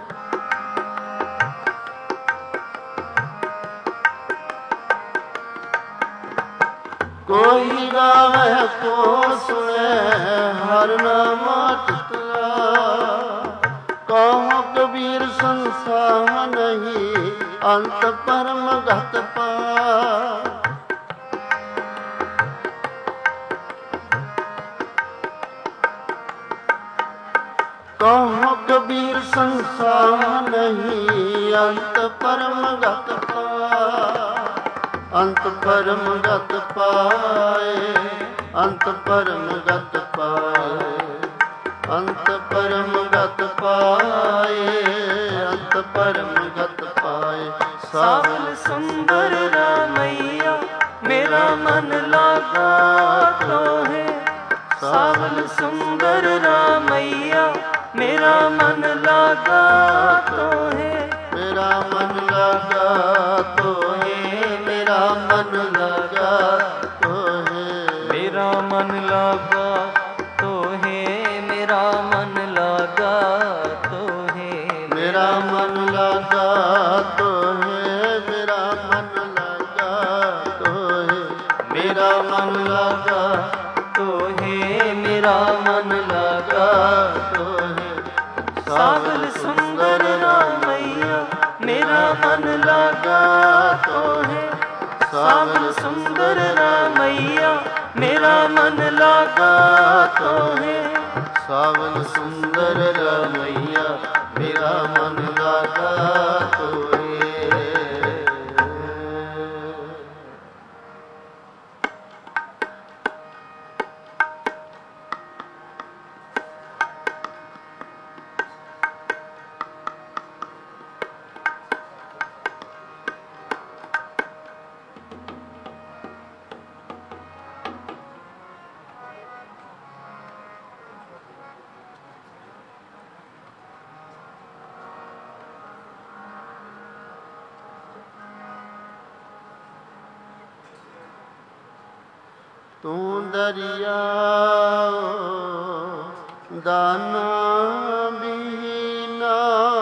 ਕੋਈ ਗਾਵੇ ਕੋ ਸੁਣੇ ਹਰ ਨਾਮ ਚਿਤ ਲਾਏ ਕਹੋ ਕਬੀਰ ਸੰਸਾਰ ਨਹੀਂ ਅੰਤ ਪਰਮ ਗਤ ਪਾਏ ਕਹੋ ਕਬੀਰ ਸੰਸਾਰ ਨਹੀਂ ਅੰਤ ਪਰਮ ਗਤ ਪਾਏ ਅੰਤ ਪਰਮ ਗਤ ਪਾਏ ਅੰਤ ਪਰਮ ਗਤ ਪਾਏ ਅੰਤ ਪਰਮ ਗਤ ਪਾਏ ਅੰਤ ਪਰਮ ਗਤ ਪਾਏ ਸਾਵਲ ਸੁੰਦਰ ਰਾਮਈਆ ਮੇਰਾ ਮਨ ਲਾਗਾ ਤੋਹੇ ਸਾਵਲ ਸੁੰਦਰ ਰਾਮਈਆ ਮੇਰਾ ਮਨ ਲਾਗਾ ਤੋਹੇ ਮੇਰਾ ਮਨ ਲਾਗਾ ਤੋਹੇ ਮੇਰਾ ਮਨ ਲਾਗਾ ਤੋਹੇ ਮੇਰਾ ਮਨ ਲਾਗਾ ਤੋਹੇ ਮੇਰਾ ਮਨ ਲਾਗਾ ਤੋਹੇ ਮੇਰਾ ਮਨ ਲਾਗਾ ਤੋਹੇ ਮੇਰਾ ਮਨ ਲਾਗਾ ਤੋਹੇ ਮੇਰਾ ਮਨ ਲਾਗਾ ਤੋਹੇ ਮੇਰਾ ਮਨ ਲਾਗਾ ਤੋਹੇ ਸਾਵਲ ਸੁੰਦਰ ਰਾਮਈਆ ਮੇਰਾ ਮਨ ਲਾਗਾ ਤੋਹੇ ਸਾਵਲ ਸੁੰਦਰ ਰਾਮਈਆ ਮੇਰਾ ਮਨ ਲਾਗਾ ਤੋਹੇ ਸਾਵਲ ਸੁੰਦਰ ਰਾਮਈਆ ਮੇਰਾ ਮਨ ਲਾਗਾ ਤੋਹੇ ਤੂੰ ਦਰਿਆ ਦਾਨਾ ਬੀਨਾ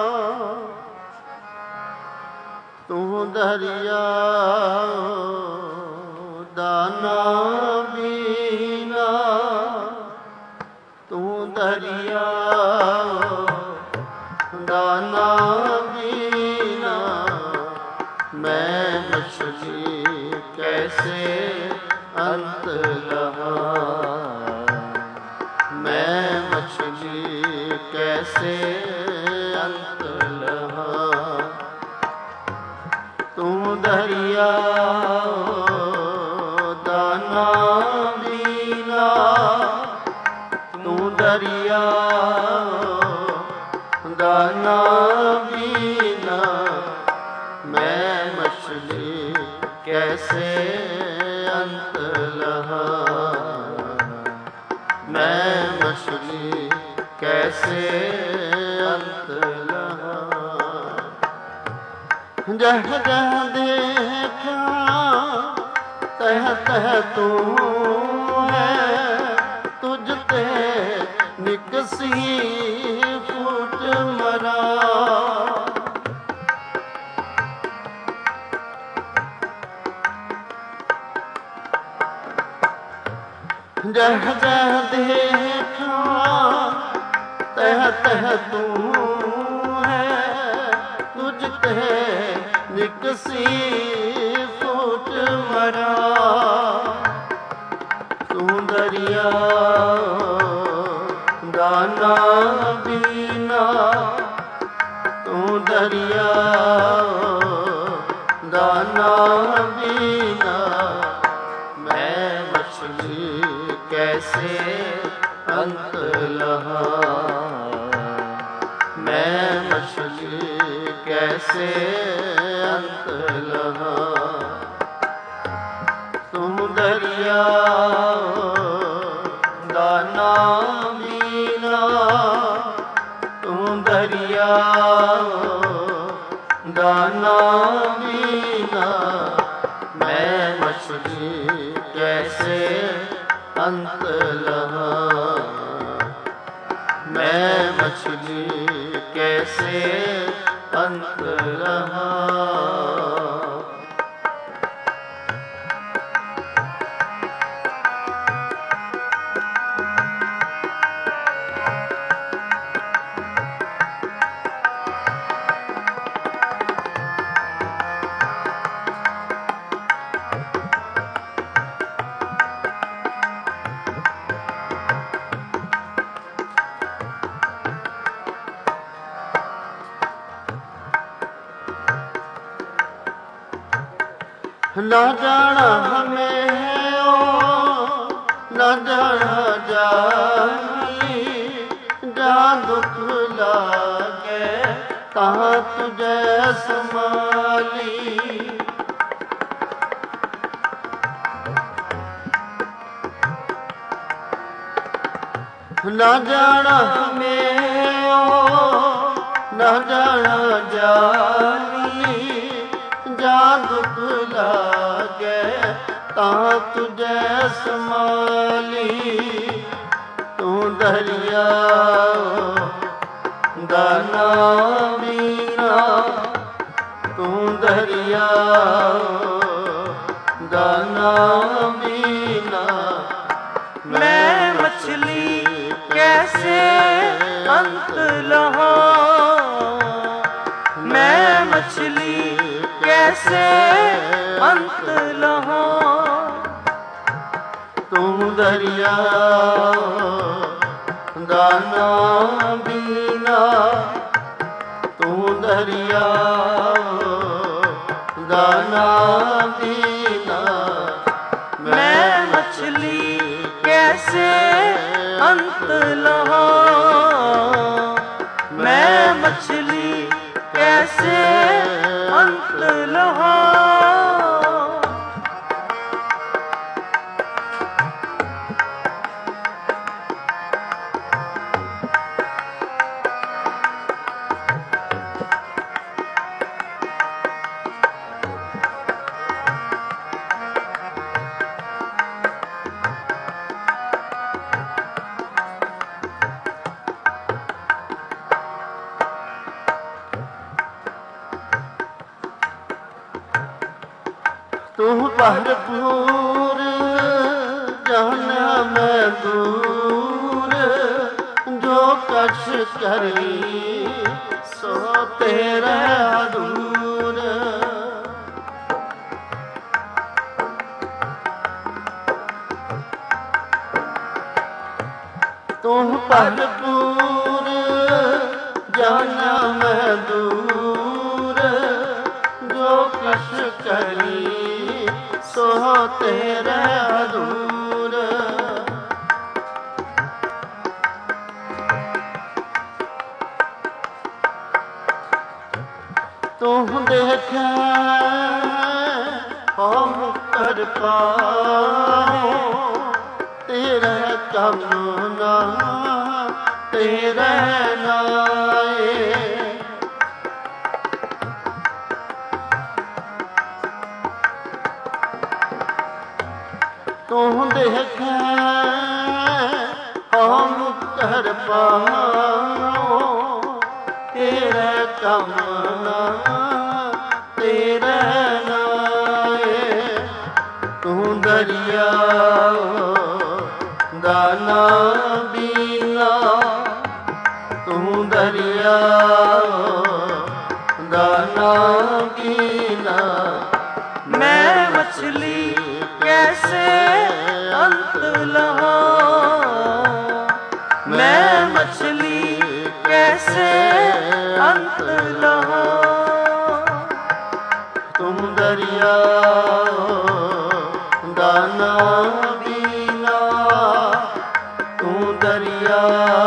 ਤੂੰ ਦਰਿਆ ਦਾਨਾ ਬੀਨਾ ਤੂੰ ਦਰਿਆ ਦਾਨਾ ਬੀਨਾ ਮੈਂ ਮਛਲੀ कैसे अंत लहा, मैं मछली कैसे अंत लहा। तू दरिया दान ਦਾਨਾ ਬੀਨਾ ਤੂੰ ਦਰਿਆ ਦਾਨਾ ਬੀਨਾ ਮੈਂ ਮਛਲੀ ਕੈਸੇ ਅੰਤ ਲਹਾ ਮੈਂ ਮਛਲੀ ਕੈਸੇ ਅੰਤ ਲਹਾ ਜਹ ਜਹ ਦੇਖਾ ਤਹ ਤਹ ਤੂੰ ਹੈ ਤੁਝ ਤੇ ਨਿਕਸੀ ਫੁੱਟ ਮਰਾ ਜਹ ਜਹ ਦੇਖਾ ਤਹ ਤਹ ਤੂੰ ਹੈ ਤੁਝ ਤੇ ਨਿਕਸੀ ਫੁੱਟ ਮਰਾ ਤੂੰ ਦਰਿਆ ਦਾਨਾ ਬੀਨਾ ਤੂੰ ਦਰਿਆ ਦਾਨਾ ਬੀਨਾ ਮੈਂ ਮਛਲੀ ਕੈਸੇ ਅੰਤ ਲਹਾ ਮੈਂ ਮਛਲੀ ਕੈਸੇ ਅੰਤ ਲਹਾ ਤੂੰ ਦਰਿਆ ਦਾਨਾ ਬੀਨਾ ਤੂੰ ਦਰਿਆ ਦਾਨਾ ਬੀਨਾ ਮੈਂ ਮਛਲੀ ਕੈਸੇ ਅੰਤ ਲਹਾ ਮੈਂ ਮਛਲੀ ਕੈਸੇ ਅੰਤ ਲਹਾ ਨਾ ਜਾਣਾ ਹਮੇ ਓ ਨਾ ਜਾਣਾ ਜਾਈ ਜਾਂ ਦੁੱਖ ਲਾਗੇ ਤਾਂ ਤੁਝੇ ਸੰਭਾਲੀ ਨਾ ਜਾਣਾ ਹਮੇ ਓ ਨਾ ਜਾਣਾ ਜਾਈ ਜਾਂ ਦੁੱਖ ਲਾਗੇ ਤਾਂ ਤੁਝੇ ਸੰਭਾਲੀ ਤੂੰ ਦਰਿਆ ਦਾਨਾ ਬੀਨਾ ਤੂੰ ਦਰਿਆ ਦਾਨਾ ਬੀਨਾ ਮੈਂ ਮਛਲੀ ਕੈਸੇ ਅੰਤ ਲਹਾ ਮੈਂ ਮਛਲੀ ਕੈਸੇ ਅੰਤ ਲਹਾ ਤੂੰ ਦਰਿਆ ਦਾਨਾ ਬੀਨਾ ਤੂੰ ਦਰਿਆ ਦਾਨਾ ਬੀਨਾ ਮੈਂ ਮਛਲੀ ਕੈਸੇ ਅੰਤ ਲਹਾ ਮੈਂ ਮਛਲੀ ਕੈਸੇ ਅੰਤ ਲਹਾ ਤੂੰ ਭਰਪੂਰ ਜਾਣਾ ਮੈਂ ਦੂਰ ਜੋ ਕਛ ਕਰੀ ਸੋ ਤੇਰਾ ਦੂਰ ਤੂੰ ਭਰਪੂਰ ਜਾਣਾ ਮੈਂ ਦੂਰ ਜੋ ਕਛ ਕਰੀ ਸੋ ਸੋ ਤੇਰੇ ਹਜ਼ੂਰ। ਤੂੰ ਦੇਖੈ ਹਉ ਕਰ ਪਾਉ, ਤੇਰੇ ਕੰਮ ਨਾ ਤੇਰੇ ਨਾਏ। ਤੂੰ ਦੇਖੈ ਹਉ ਕਰ ਪਾਉ, ਤੇਰੇ ਕੰਮ ਨਾ ਤੇਰੇ ਨਾਏ। ਤੂੰ ਦਰਿਆ ਦਾਨਾ ਬੀਨਾ, ਤੂੰ ਦਰਿਆ ਦਾਨਾ ਬੀਨਾ। मैं मछली कैसे अंत लहाऊं, मैं मछली कैसे अंत लहाऊं। तुम दरिया दाना बीना, तू दरिया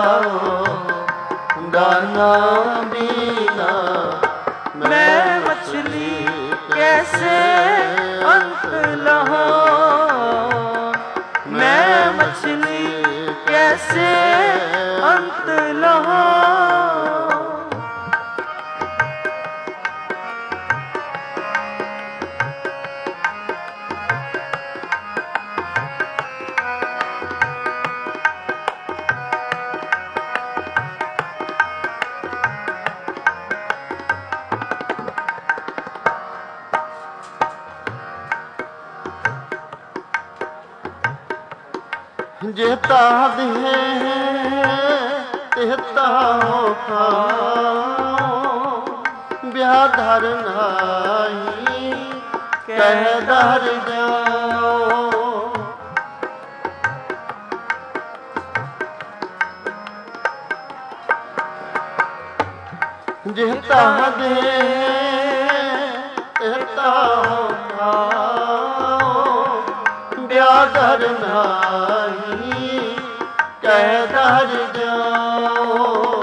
दाना बीना। मैं मछली कैसे अंत लहाऊं, मैं मछली कैसे अंत लहाऊं। जेता दे तेता खाओ, ब्याह धर नाई कह धर जाओ। जेता दे तेता खाओ, ब्याह धर नाई कह धर जाओ।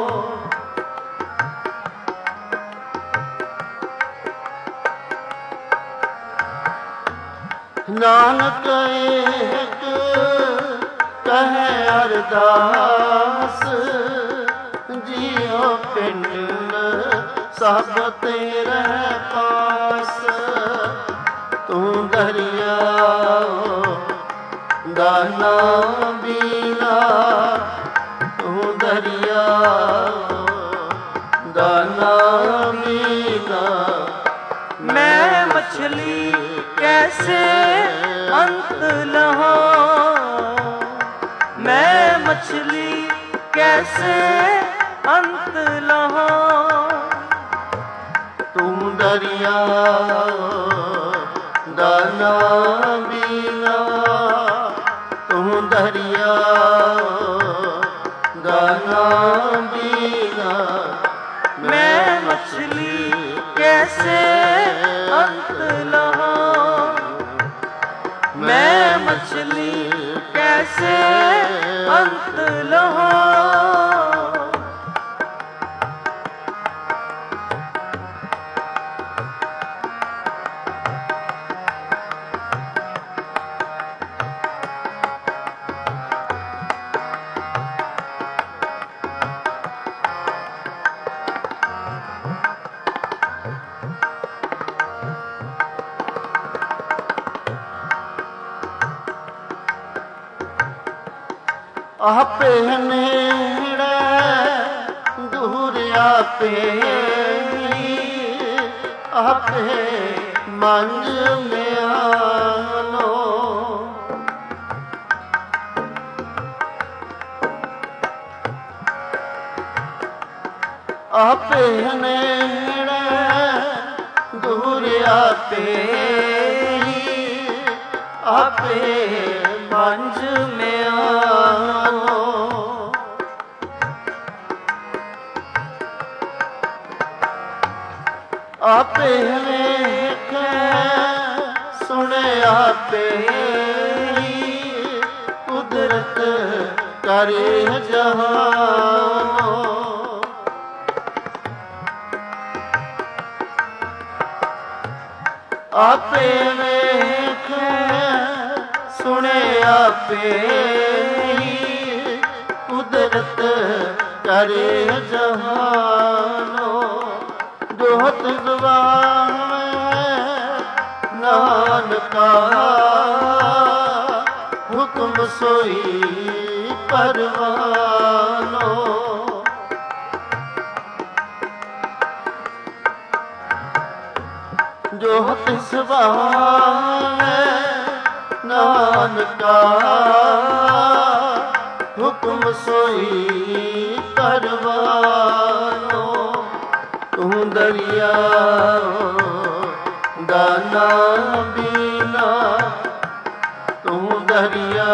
नानक एक कहे अरदास, जियो पिंड सब तेरे पास। तू दरिया दाना बीना, तू दरिया दाना बीना। मैं मछली कैसे अंत लहाऊं, मैं मछली कैसे अंत लहाऊं। तू दरिया दाना बीना, तू दरिया दाना बीना। मैं मछली कैसे अंत लहाऊं, मैं मछली कैसे अंत लहाऊं। आपे नेड़े दूर आपे, आपे मंझ में आनो। आपे नेड़े दूर आपे, आपे मंझ में आनो। आपे वेखे सुने आपे ਕੁਦਰਤ ਕਰੇ ਜਹਾਨੋ। ਆਪੇ ਵੇਖੇ ਸੁਣੇ ਆਪੇ ਹੀ, ਕੁਦਰਤ ਕਰੇ ਜਹਾਨੋ। ਜੋਤ ਜਵਾਨ ਨਾਨਕਾ, ਹੁਕਮ ਸੋਈ ਪਰਵਾਨੋ। ਜੋ ਤਿਸ ਬਾਹੈ ਨਾਨਕਾ, ਹੁਕਮ ਸੋਈ ਪਰਵਾਨੋ। ਤੂੰ ਦਰਿਆ ਦਾਨਾ ਬੀਨਾ, ਤੂੰ ਦਰਿਆ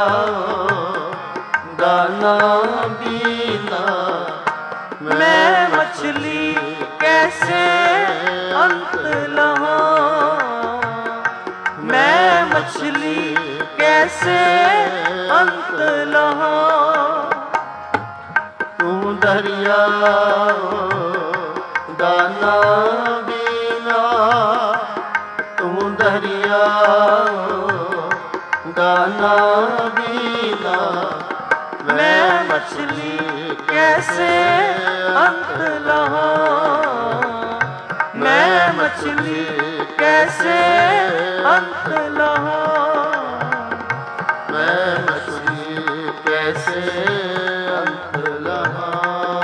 ਦਾਨਾ ਬੀਨਾ। ਮੈਂ ਮਛਲੀ ਕੈਸੇ ਅੰਤ ਲਹਾਂ, ਮੈਂ ਮਛਲੀ ਕੈਸੇ ਅੰਤ ਲਹਾਂ। ਤੂੰ ਦਰਿਆ ਦਾਨਾ ਬੀਨਾ, ਤੂੰ ਦਰਿਆ ਦਾਨਾ ਬੀਨਾ। ਮੈਂ ਮਛਲੀ ਕੈਸੇ ਅੰਤ ਲਹਾਂ, ਮੈਂ ਮਛਲੀ ਕੈਸੇ ਅੰਤ ਲਹਾਂ। ਮੈਂ ਮਛਲੀ ਕੈਸੇ ਅੰਤ ਲਹਾਂ।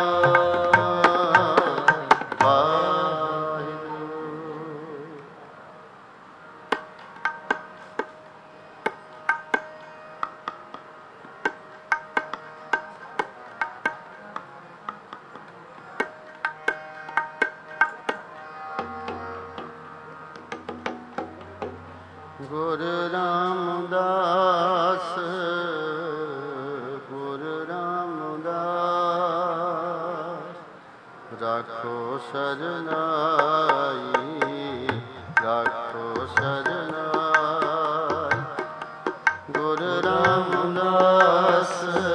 ਗੁਰੂ ਰਾਮਦਾਸ, ਗੁਰੂ ਰਾਮਦਾਸ। ਰਾਖੋ ਸਰਨਾਈ, ਰਾਖੋ ਸਰਨਾਈ। ਗੁਰੂ ਰਾਮਦਾਸ,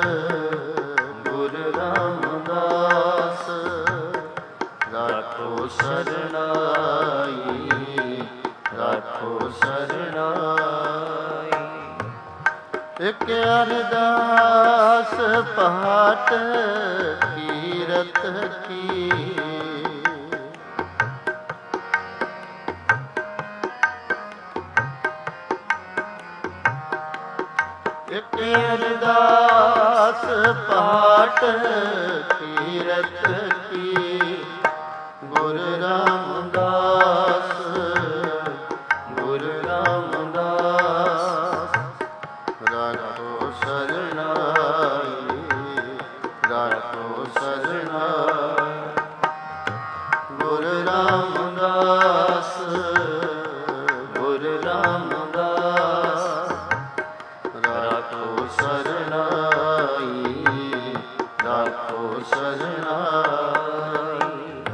ਗੁਰੂ ਰਾਮਦਾਸ। ਰਾਖੋ ਸਰਨਾਈ, ਰਾਖੋ ਸਰਨਾਈ। ਇਕ ਅਰਦਾਸ ਪਾਟ ਕੀਰਤ ਕੀ, ਇਕ ਅਰਦਾਸ ਪਾਟ ਕੀਰਤ ਕੀ। ਗੁਰੂ ਰਾਮਦਾਸ, ਗੁਰੂ ਰਾਮਦਾਸ। ਰਾਖੋ ਸਰਨਾਈ, ਰਾਖੋ ਸਰਨਾਈ। ਗੁਰੂ ਰਾਮਦਾਸ, ਗੁਰੂ ਰਾਮਦਾਸ। ਰਾਖੋ ਸਰਨਾਈ, ਰਾਖੋ ਸਰਨਾਈ।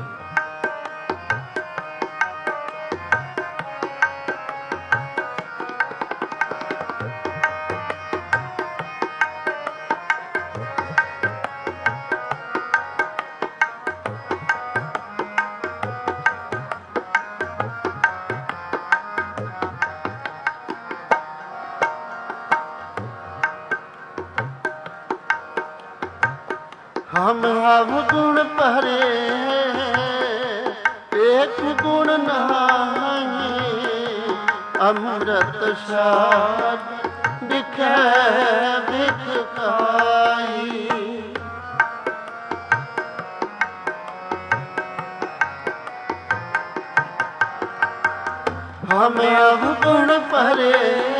हम अवगुण परे, एक गुण नहीं। अमृत सार बिखै बिख खाई। हम अवगुण परे,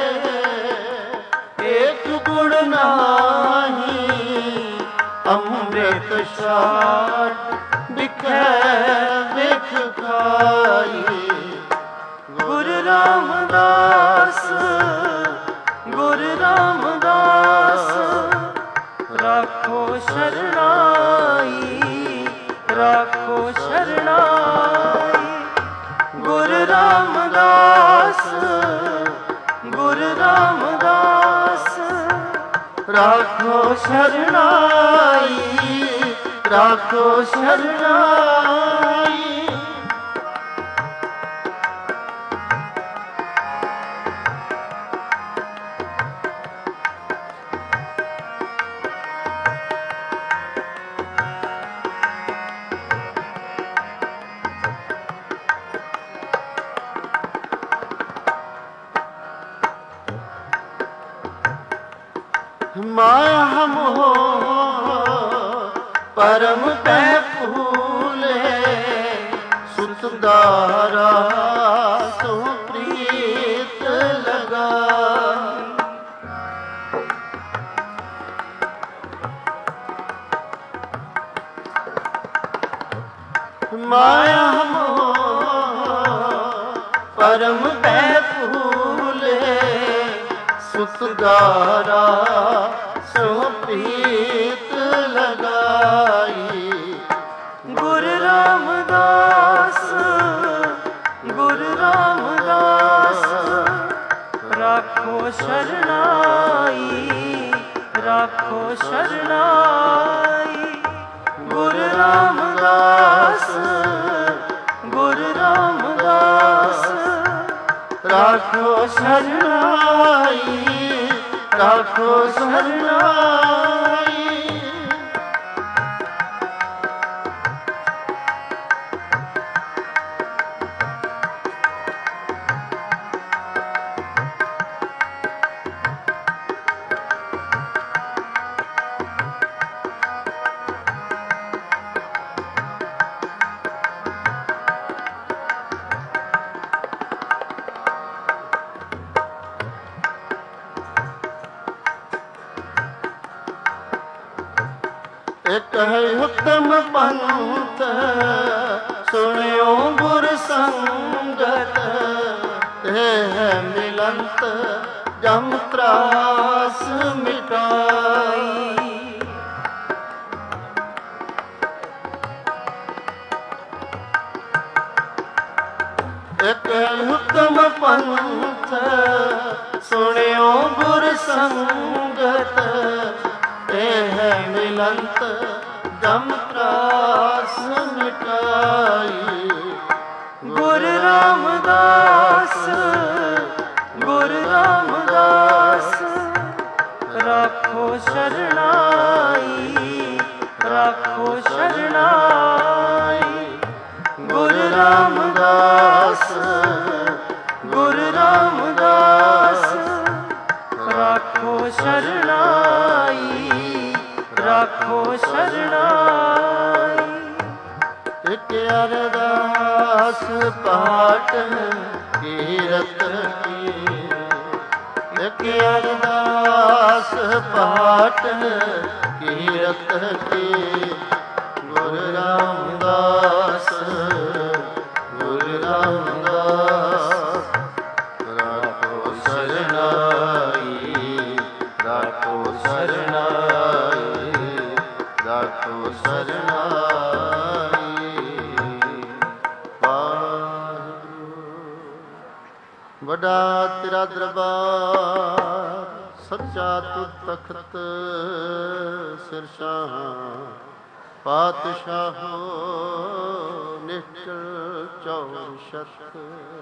एक गुण नहीं। अमृत सार बिखै बिख खाई। गुरु रामदास, गुरु रामदास। राखो शरणाई, राखो शरणाई। गुरु रामदास, गुरु रामदास। राखो शरणाई, राखो शरणाई। माया हम हो परम पै फूले, सुतदारा सो प्रीत लगा। माया हम हो परम पै फूले, सुतदारा सो प्रीत लगाई। गुरु रामदास, गुरु रामदास, राखो शरणाई, राखो शरणाई। गुरु रामदास, गुरु रामदास, राखो शरणाई, राखो शरणाई। एक है उत्तम पंथ, सुनियो गुर संगत, ते है मिलंत जम त्रास मिटाई। एक है उत्तम पंथ, सुनियो गुर संगत, ते है मिलंत जम त्रास मिटाई। गुरु रामदास, गुरु रामदास, राखो शरणाई, राखो शरणाई। गुरु रामदास, गुरु रामदास, राखो शरणाई, राखो शरणाई। एक अरदास पाठ कीरत की, एक अरदास पाठ कीरत की। गुरु रामदास, गुरु रामदास, राखो शरणाई, राखो शरणाई, राखो शरणाई। वाहिगुरू। वड्डा तेरा दरबार, सच्चा तू तखत, सिरशाह पातशाहो, निश्चल चौर शत।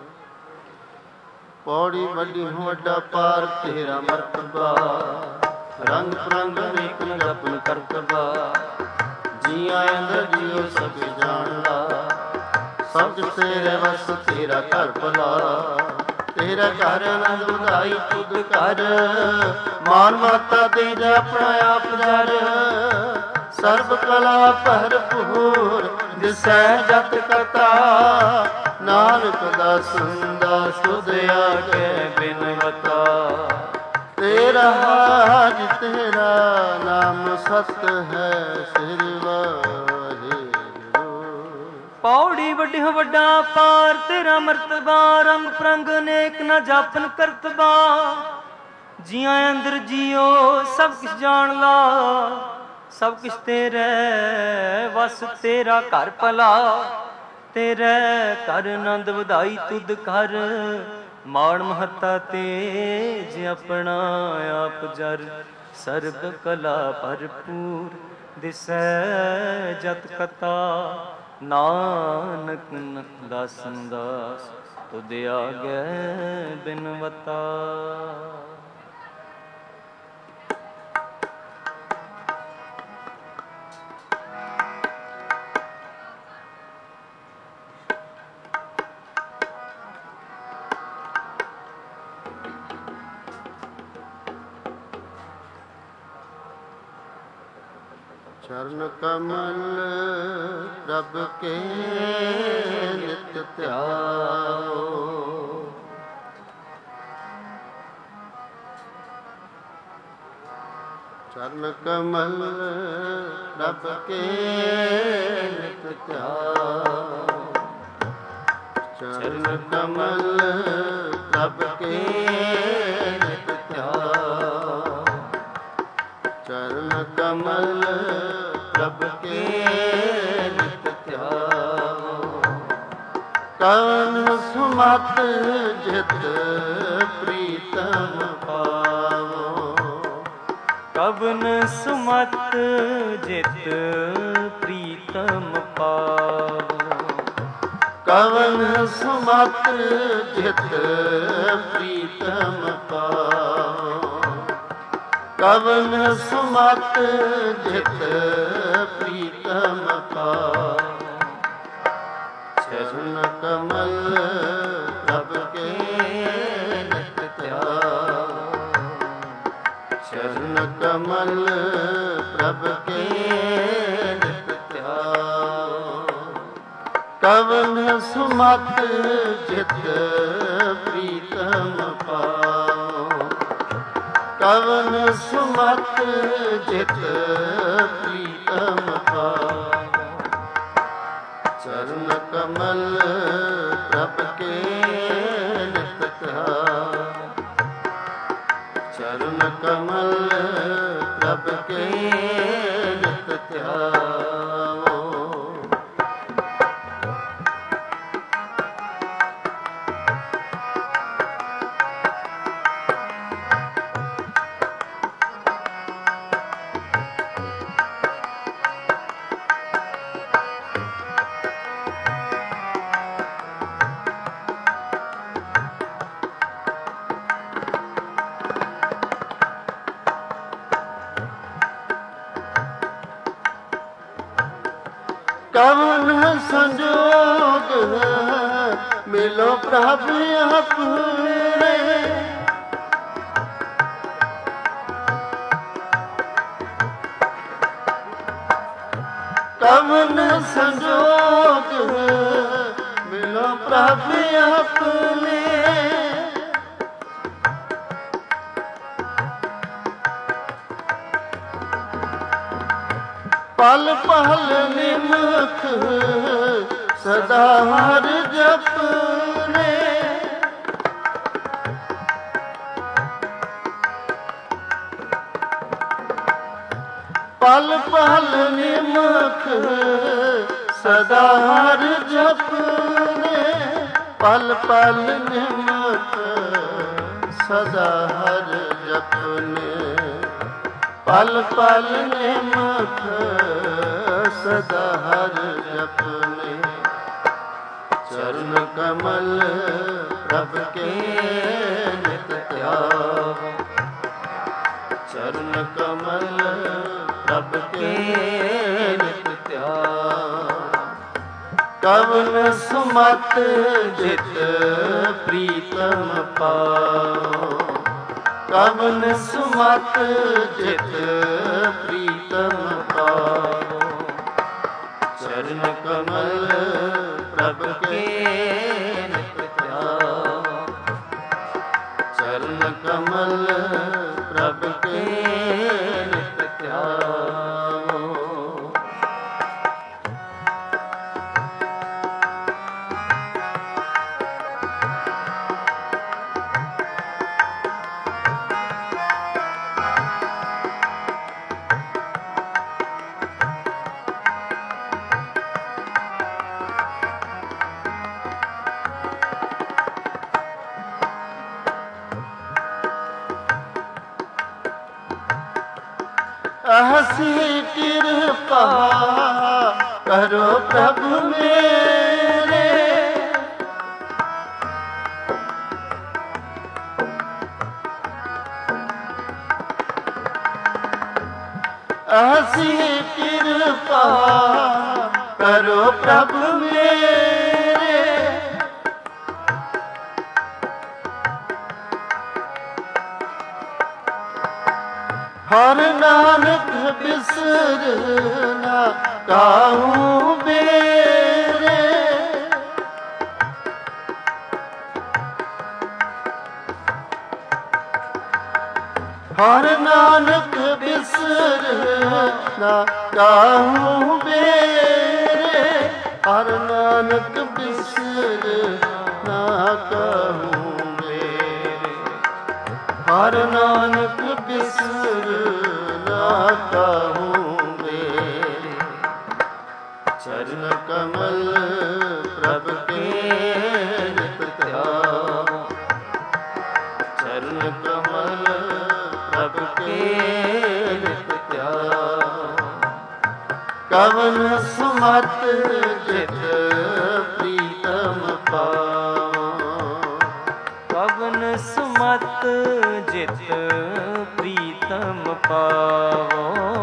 पौड़ी वड्डी हूँ वड्डा पार तेरा मर्तबा, रंग परंग अनेक जपन करतबा। जिया अंदर जियो सब जान ला, सब तेरे वस तेरा घर भला। तेरा घर आनंद ਵਧਾਈ तुद कर, मान माता तेरा अपना आप जर। सर्व कला भरपूर दिसै जत कथा, नानक दासुंदा सुध आके बिनवता। तेरा हाज तेरा नाम सत है, सिर वाहिगुरू। पौड़ी वड्डी हो वड्डा पार तेरा मर्तबा, रंग परंग अनेक न जापन करतबा। जिया अंदर जियो सब किछ जान ला, सब किछ तेरे वस तेरा घर भला। तेरे कर आनंद ਵਧਾਈ तुद कर, ਮਾਣ ਮਹੱਤਾ ਤੇਜ ਆਪਣਾ ਆਪ ਜਰ, ਸਰਬ ਕਲਾ ਭਰਪੂਰ ਦਿਸੈ ਜਤ ਕਤਾ। ਨਾਨਕ ਦਾਸਨ ਦਾਸ ਤੁਧ ਆਗੈ ਬਿਨਵਤਾ। ਚਰਨ ਕਮਲ ਪ੍ਰਭ ਕੇ ਨਿਤ ਧਿਆਓ। ਚਰਨ ਕਮਲ ਪ੍ਰਭ ਕੇ ਨਿਤ ਧਿਆਓ। ਚਰਨ ਕਮਲ ਪ੍ਰਭ ਕੇ ਨਿਤ ਧਿਆਓ। ਚਰਨ ਕਮਲ ਪ੍ਰਭ ਕੇ ਨਿਤ ਧਿਆਓ। ਕਵਨ ਸੁਮਤ ਜਿਤ ਪ੍ਰੀਤਮ ਪਾਵੋ। ਕਵਨ ਸੁਮਤ ਜਿਤ ਪ੍ਰੀਤਮ ਪਾਵੋ। ਕਵਨ ਸੁਮਤ ਜਿਤ ਪ੍ਰੀਤਮ ਪਾਵੋ। ਕਵਨ ਸੁਮਤ ਜਿਤ ਪ੍ਰੀਤਮ ਪਾਵੋ। ਚਰਨ ਕਮਲ ਪ੍ਰਭ ਕੇ ਨਿਤ ਧਿਆਓ। ਚਰਨ ਕਮਲ ਪ੍ਰਭ ਕੇ ਨਿਤ ਧਿਆਓ। ਕਵਨ ਸੁਮਤ ਜਿਤ ਪ੍ਰੀਤਮ ਪਾਵੋ। ਕਵਨ ਸੁਮਤ ਜਿਤ ਪ੍ਰੀਤਮ ਪਾਵੋ। ਚਰਨ ਕਮਲ ਪ੍ਰਭ ਕੇ ਨਿਤ ਧਿਆਓ। ਚਰਨ ਕਮਲ ਪ੍ਰਭ ਕੇ ਨਿਤ ਧਿਆਓ। ਕਵਨ ਸੰਜੋਗ ਮਿਲੋ ਪ੍ਰਭ ਆਪਣੇ। ਕਵਨ ਸੰਜੋਗ ਮਿਲੋ ਪ੍ਰਭ ਆਪਣੇ। ਪਲ ਪਲ ਨਿਮਖ ਸਦਾ ਹਰ ਜਪਨੇ। ਪਲ ਪਲ ਨਿਮਖ ਸਦਾ ਹਰ ਜਪਨੇ। ਪਲ ਪਲ ਨਿਮਖ ਸਦਾ ਹਰ ਜਪਨੇ। ਪਲ ਪਲ ਨਿਮਖ ਸਦਾ ਹਰ ਜਪਨੇ। ਚਰਨ ਕਮਲ ਪ੍ਰਭ ਕੇ ਨਿਤ ਧਿਆਓ। ਚਰਨ ਕਮਲ ਪ੍ਰਭ ਕੇ ਨਿਤ ਧਿਆਓ। ਕਵਨ ਸੁਮਤ ਜਿਤ ਪ੍ਰੀਤਮ ਪਾਵੋ। ਕਵਨ ਸੁਮਤ ਜਿਤ ਪ੍ਰੀਤਮ ਪਾਵੋ। ਚਰਨ ਕਮਲ ਪ੍ਰਭ ਕੇ ਨਿਤ ਧਿਆਓ। ਚਰਨ ਕਮਲ ਪ੍ਰਭ ਕੇ ਨਿਤ ਧਿਆਓ। ਅਹਸੀ ਕਿਰਪਾ ਕਰੋ ਪ੍ਰਭ ਮੇਰੇ, ਅਹਸੀ ਕਿਰਪਾ ਕਰੋ ਪ੍ਰਭ ਮੇਰੇ, ਹਰ ਨਾਨਕ ਬਿਸਰ ਨਾ ਕਾਹੂ ਮੇਰੇ, ਹਰ ਨਾਨਕ ਬਿਸਰ ਨਾ ਕਾਹੂ ਮੇਰੇ, ਹਰ ਨਾਨਕ ਬਿਸਰ ਨਾ ਕਾਹੂ ਮੇਰੇ, ਹਰ ਨਾਨਕ ਬਿਸਰ ਨਾ ਕਾਹੂ ਮੇਰੇ, ਚਰਨ ਕਮਲ ਪ੍ਰਭ ਕੇ ਨਿਤ ਧਿਆਨ, ਚਰਨ ਕਮਲ ਪ੍ਰਭ ਕੇ ਨਿਤ ਧਿਆਨ, ਕਵਨ ਸੁਮਤ ਜਿਤ ਪ੍ਰੀਤਮ ਪਾਵਾਂ, ਕਵਨ ਸੁਮਤ ਜਿਤ ਪ੍ਰੀਤਮ ਪਾਵੋ,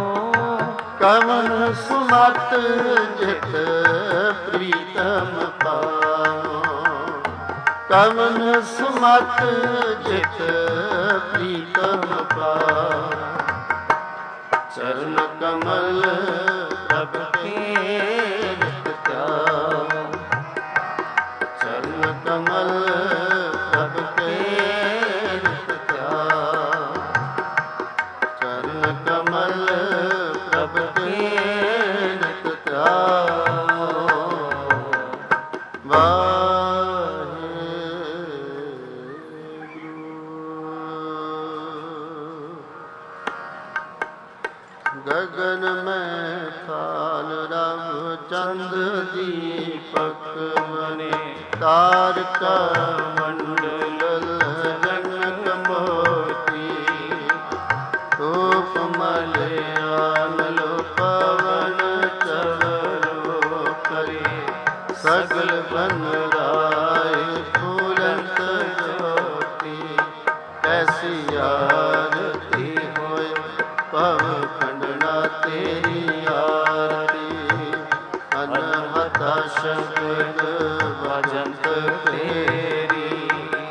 ਕਵਨ ਸੁਮਤ ਜਿਤ ਪ੍ਰੀਤਮ ਪਾਵਾਂ, ਕਵਨ ਸੁਮਤ ਜਿਤ ਪ੍ਰੀਤਮ ਪਾਵਾਂ, ਚਰਨ ਕਮਲ ਪ੍ਰਭ ਕੇ ਨਿਤ ਧਿਆਨ, ਚਰਨ ਕਮਲ ਪ੍ਰਭ ਕੇ ਨਿਤ ਧਿਆਨ, ਚਰਨ ਕਮਲ ਪ੍ਰਭ ਕੇ ਨਿਤ ਧਿਆਨ। ਗਗਨ ਮੈਂ ਥਾਲ ਰਵ ਚੰਦ ਦੀਪਕ ਬਨੇ, ਤਾਰਕਾ ਮੰਡਲ ਜਨਕ ਮੋਤੀ, ਧੂਪ ਮਲਿਆਮਲ ਪਵਨ ਚਵਰੋ ਕਰੇ, ਸਗਲ ਬਨ ਰਾਏ ਫੂਲੰਤ ਜੋਤੀ, ਕੈਸੀ ਆਰਤੀ ਹੋਏ ਭਵ ਖੰਡਨਾ ਤੇਰੀ ਆਰਤੀ, ਅਨਹਤਾ ਸ਼ਬਦ ਭਜੰਤ ਤੇਰੀ,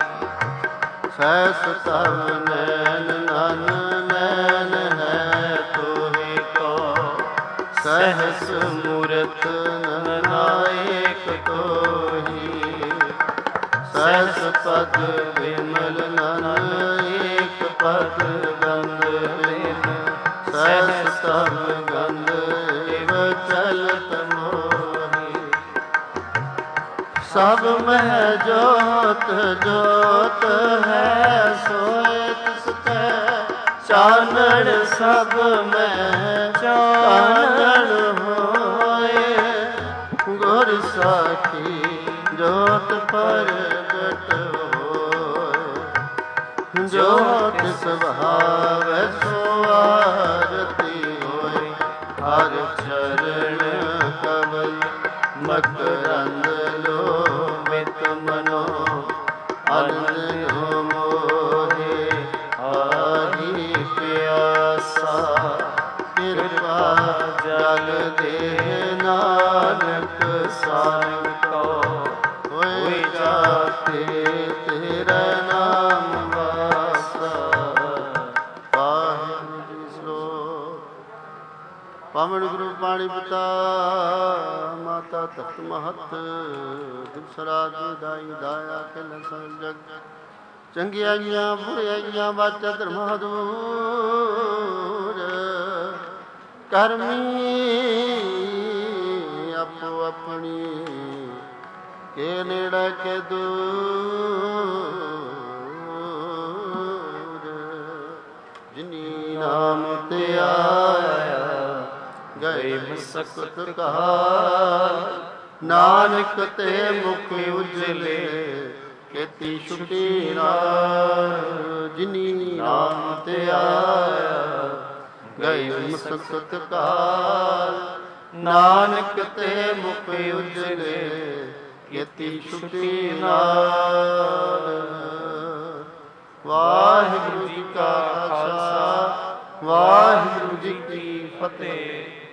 ਸਹਿਸ ਤਵ ਨੈਨ ਨਨ ਨੈਨ ਹੈ ਤੋਹਿ ਕੋ, ਸਹਿਸ ਮੂਰਤ ਨਾਇਕ ਤੋਹੀ, ਸਹਿਸ ਪਦ ਵਿਮਲ ਨਨ ਏਕ ਪਦ ਗੰਧ ਬਿਨ, ਸਹਿਸ ਤਵ ਗੰਧ ਇਵ ਚਲਤ ਮੋਹੀ, ਸਭ ਮਹਿ ਜੋਤ ਜੋਤ ਹੈ ਸੋਇ ਤਿਸ ਕੈ, ਚਾਨਣ ਸਭ ਮਹਿ ਚਾਨਣ ਹੋਏ, ਗੁਰ ਸਾਖੀ ਜੋਤ ਪ੍ਰਗਟ ਹੋਏ, ਜੋਤ ਸੁਭਾਵੈ ਸੋ ਆਰਤੀ ਹੋਏ, ਹਰ ਚਰਨ ਕਮਲ ਮਕਰੰਦ ਲੋਭਿਤ ਮਨੋ, ਅਨੰਦ ਮੋਹੇ ਆਹੀ ਪਿਆਸਾ, ਕਿਰਪਾ ਜਲ ਦੇ ਨਾਨਕ ਸਾਰੰਗ ਕੋ, ਹੋਏ ਜਾਤੇ ਤੇਰਾ ਨਾਮ ਵਾਸਾ। ਵਾਹਿਗੁਰੂ ਜੀ ਸਲੋਕ। ਪਾਵਨ ਗੁਰੂ ਪਾਣੀ ਪਿਤਾ ਮਾਤਾ ਤਖਤ ਮਹਤ, ਦਿਵਸਰਾਜ ਦਾਈ ਦਾਇਆ ਖਿਲ ਸਭ ਜਗ, ਚੰਗਿਆਈਆਂ ਬੁਰਿਆਈਆਂ ਵਾਚਾ ਧਰਮਾ ਦੂਰ, ਕਰਮੀ ਆਪੋ ਆਪਣੀ ਕੇ ਨੇੜੇ ਕੇ ਦੂਰ, ਜਿਨੀ ਨਾਮ ਤੇ ਆਇਆ ਗਏ ਮਸਕਤ ਕਾਲ, ਨਾਨਕ ਤੇ ਮੁਖ ਉਜਲੇ ਕੀਤੀ ਛੁਟੀ ਨਾਲ, ਜਿਨੀ ਨਾਮ ਤੇ ਆਇਆ ਗਏ ਮੁਸਕਤ ਕਾਲ, ਨਾਨਕ ਤੇ ਮੁਖ ਉਜਲੇ ਕੀਤੀ ਛੁਟੀ ਨਾਲ। ਵਾਹਿਗੁਰੂ ਜੀ ਕਾ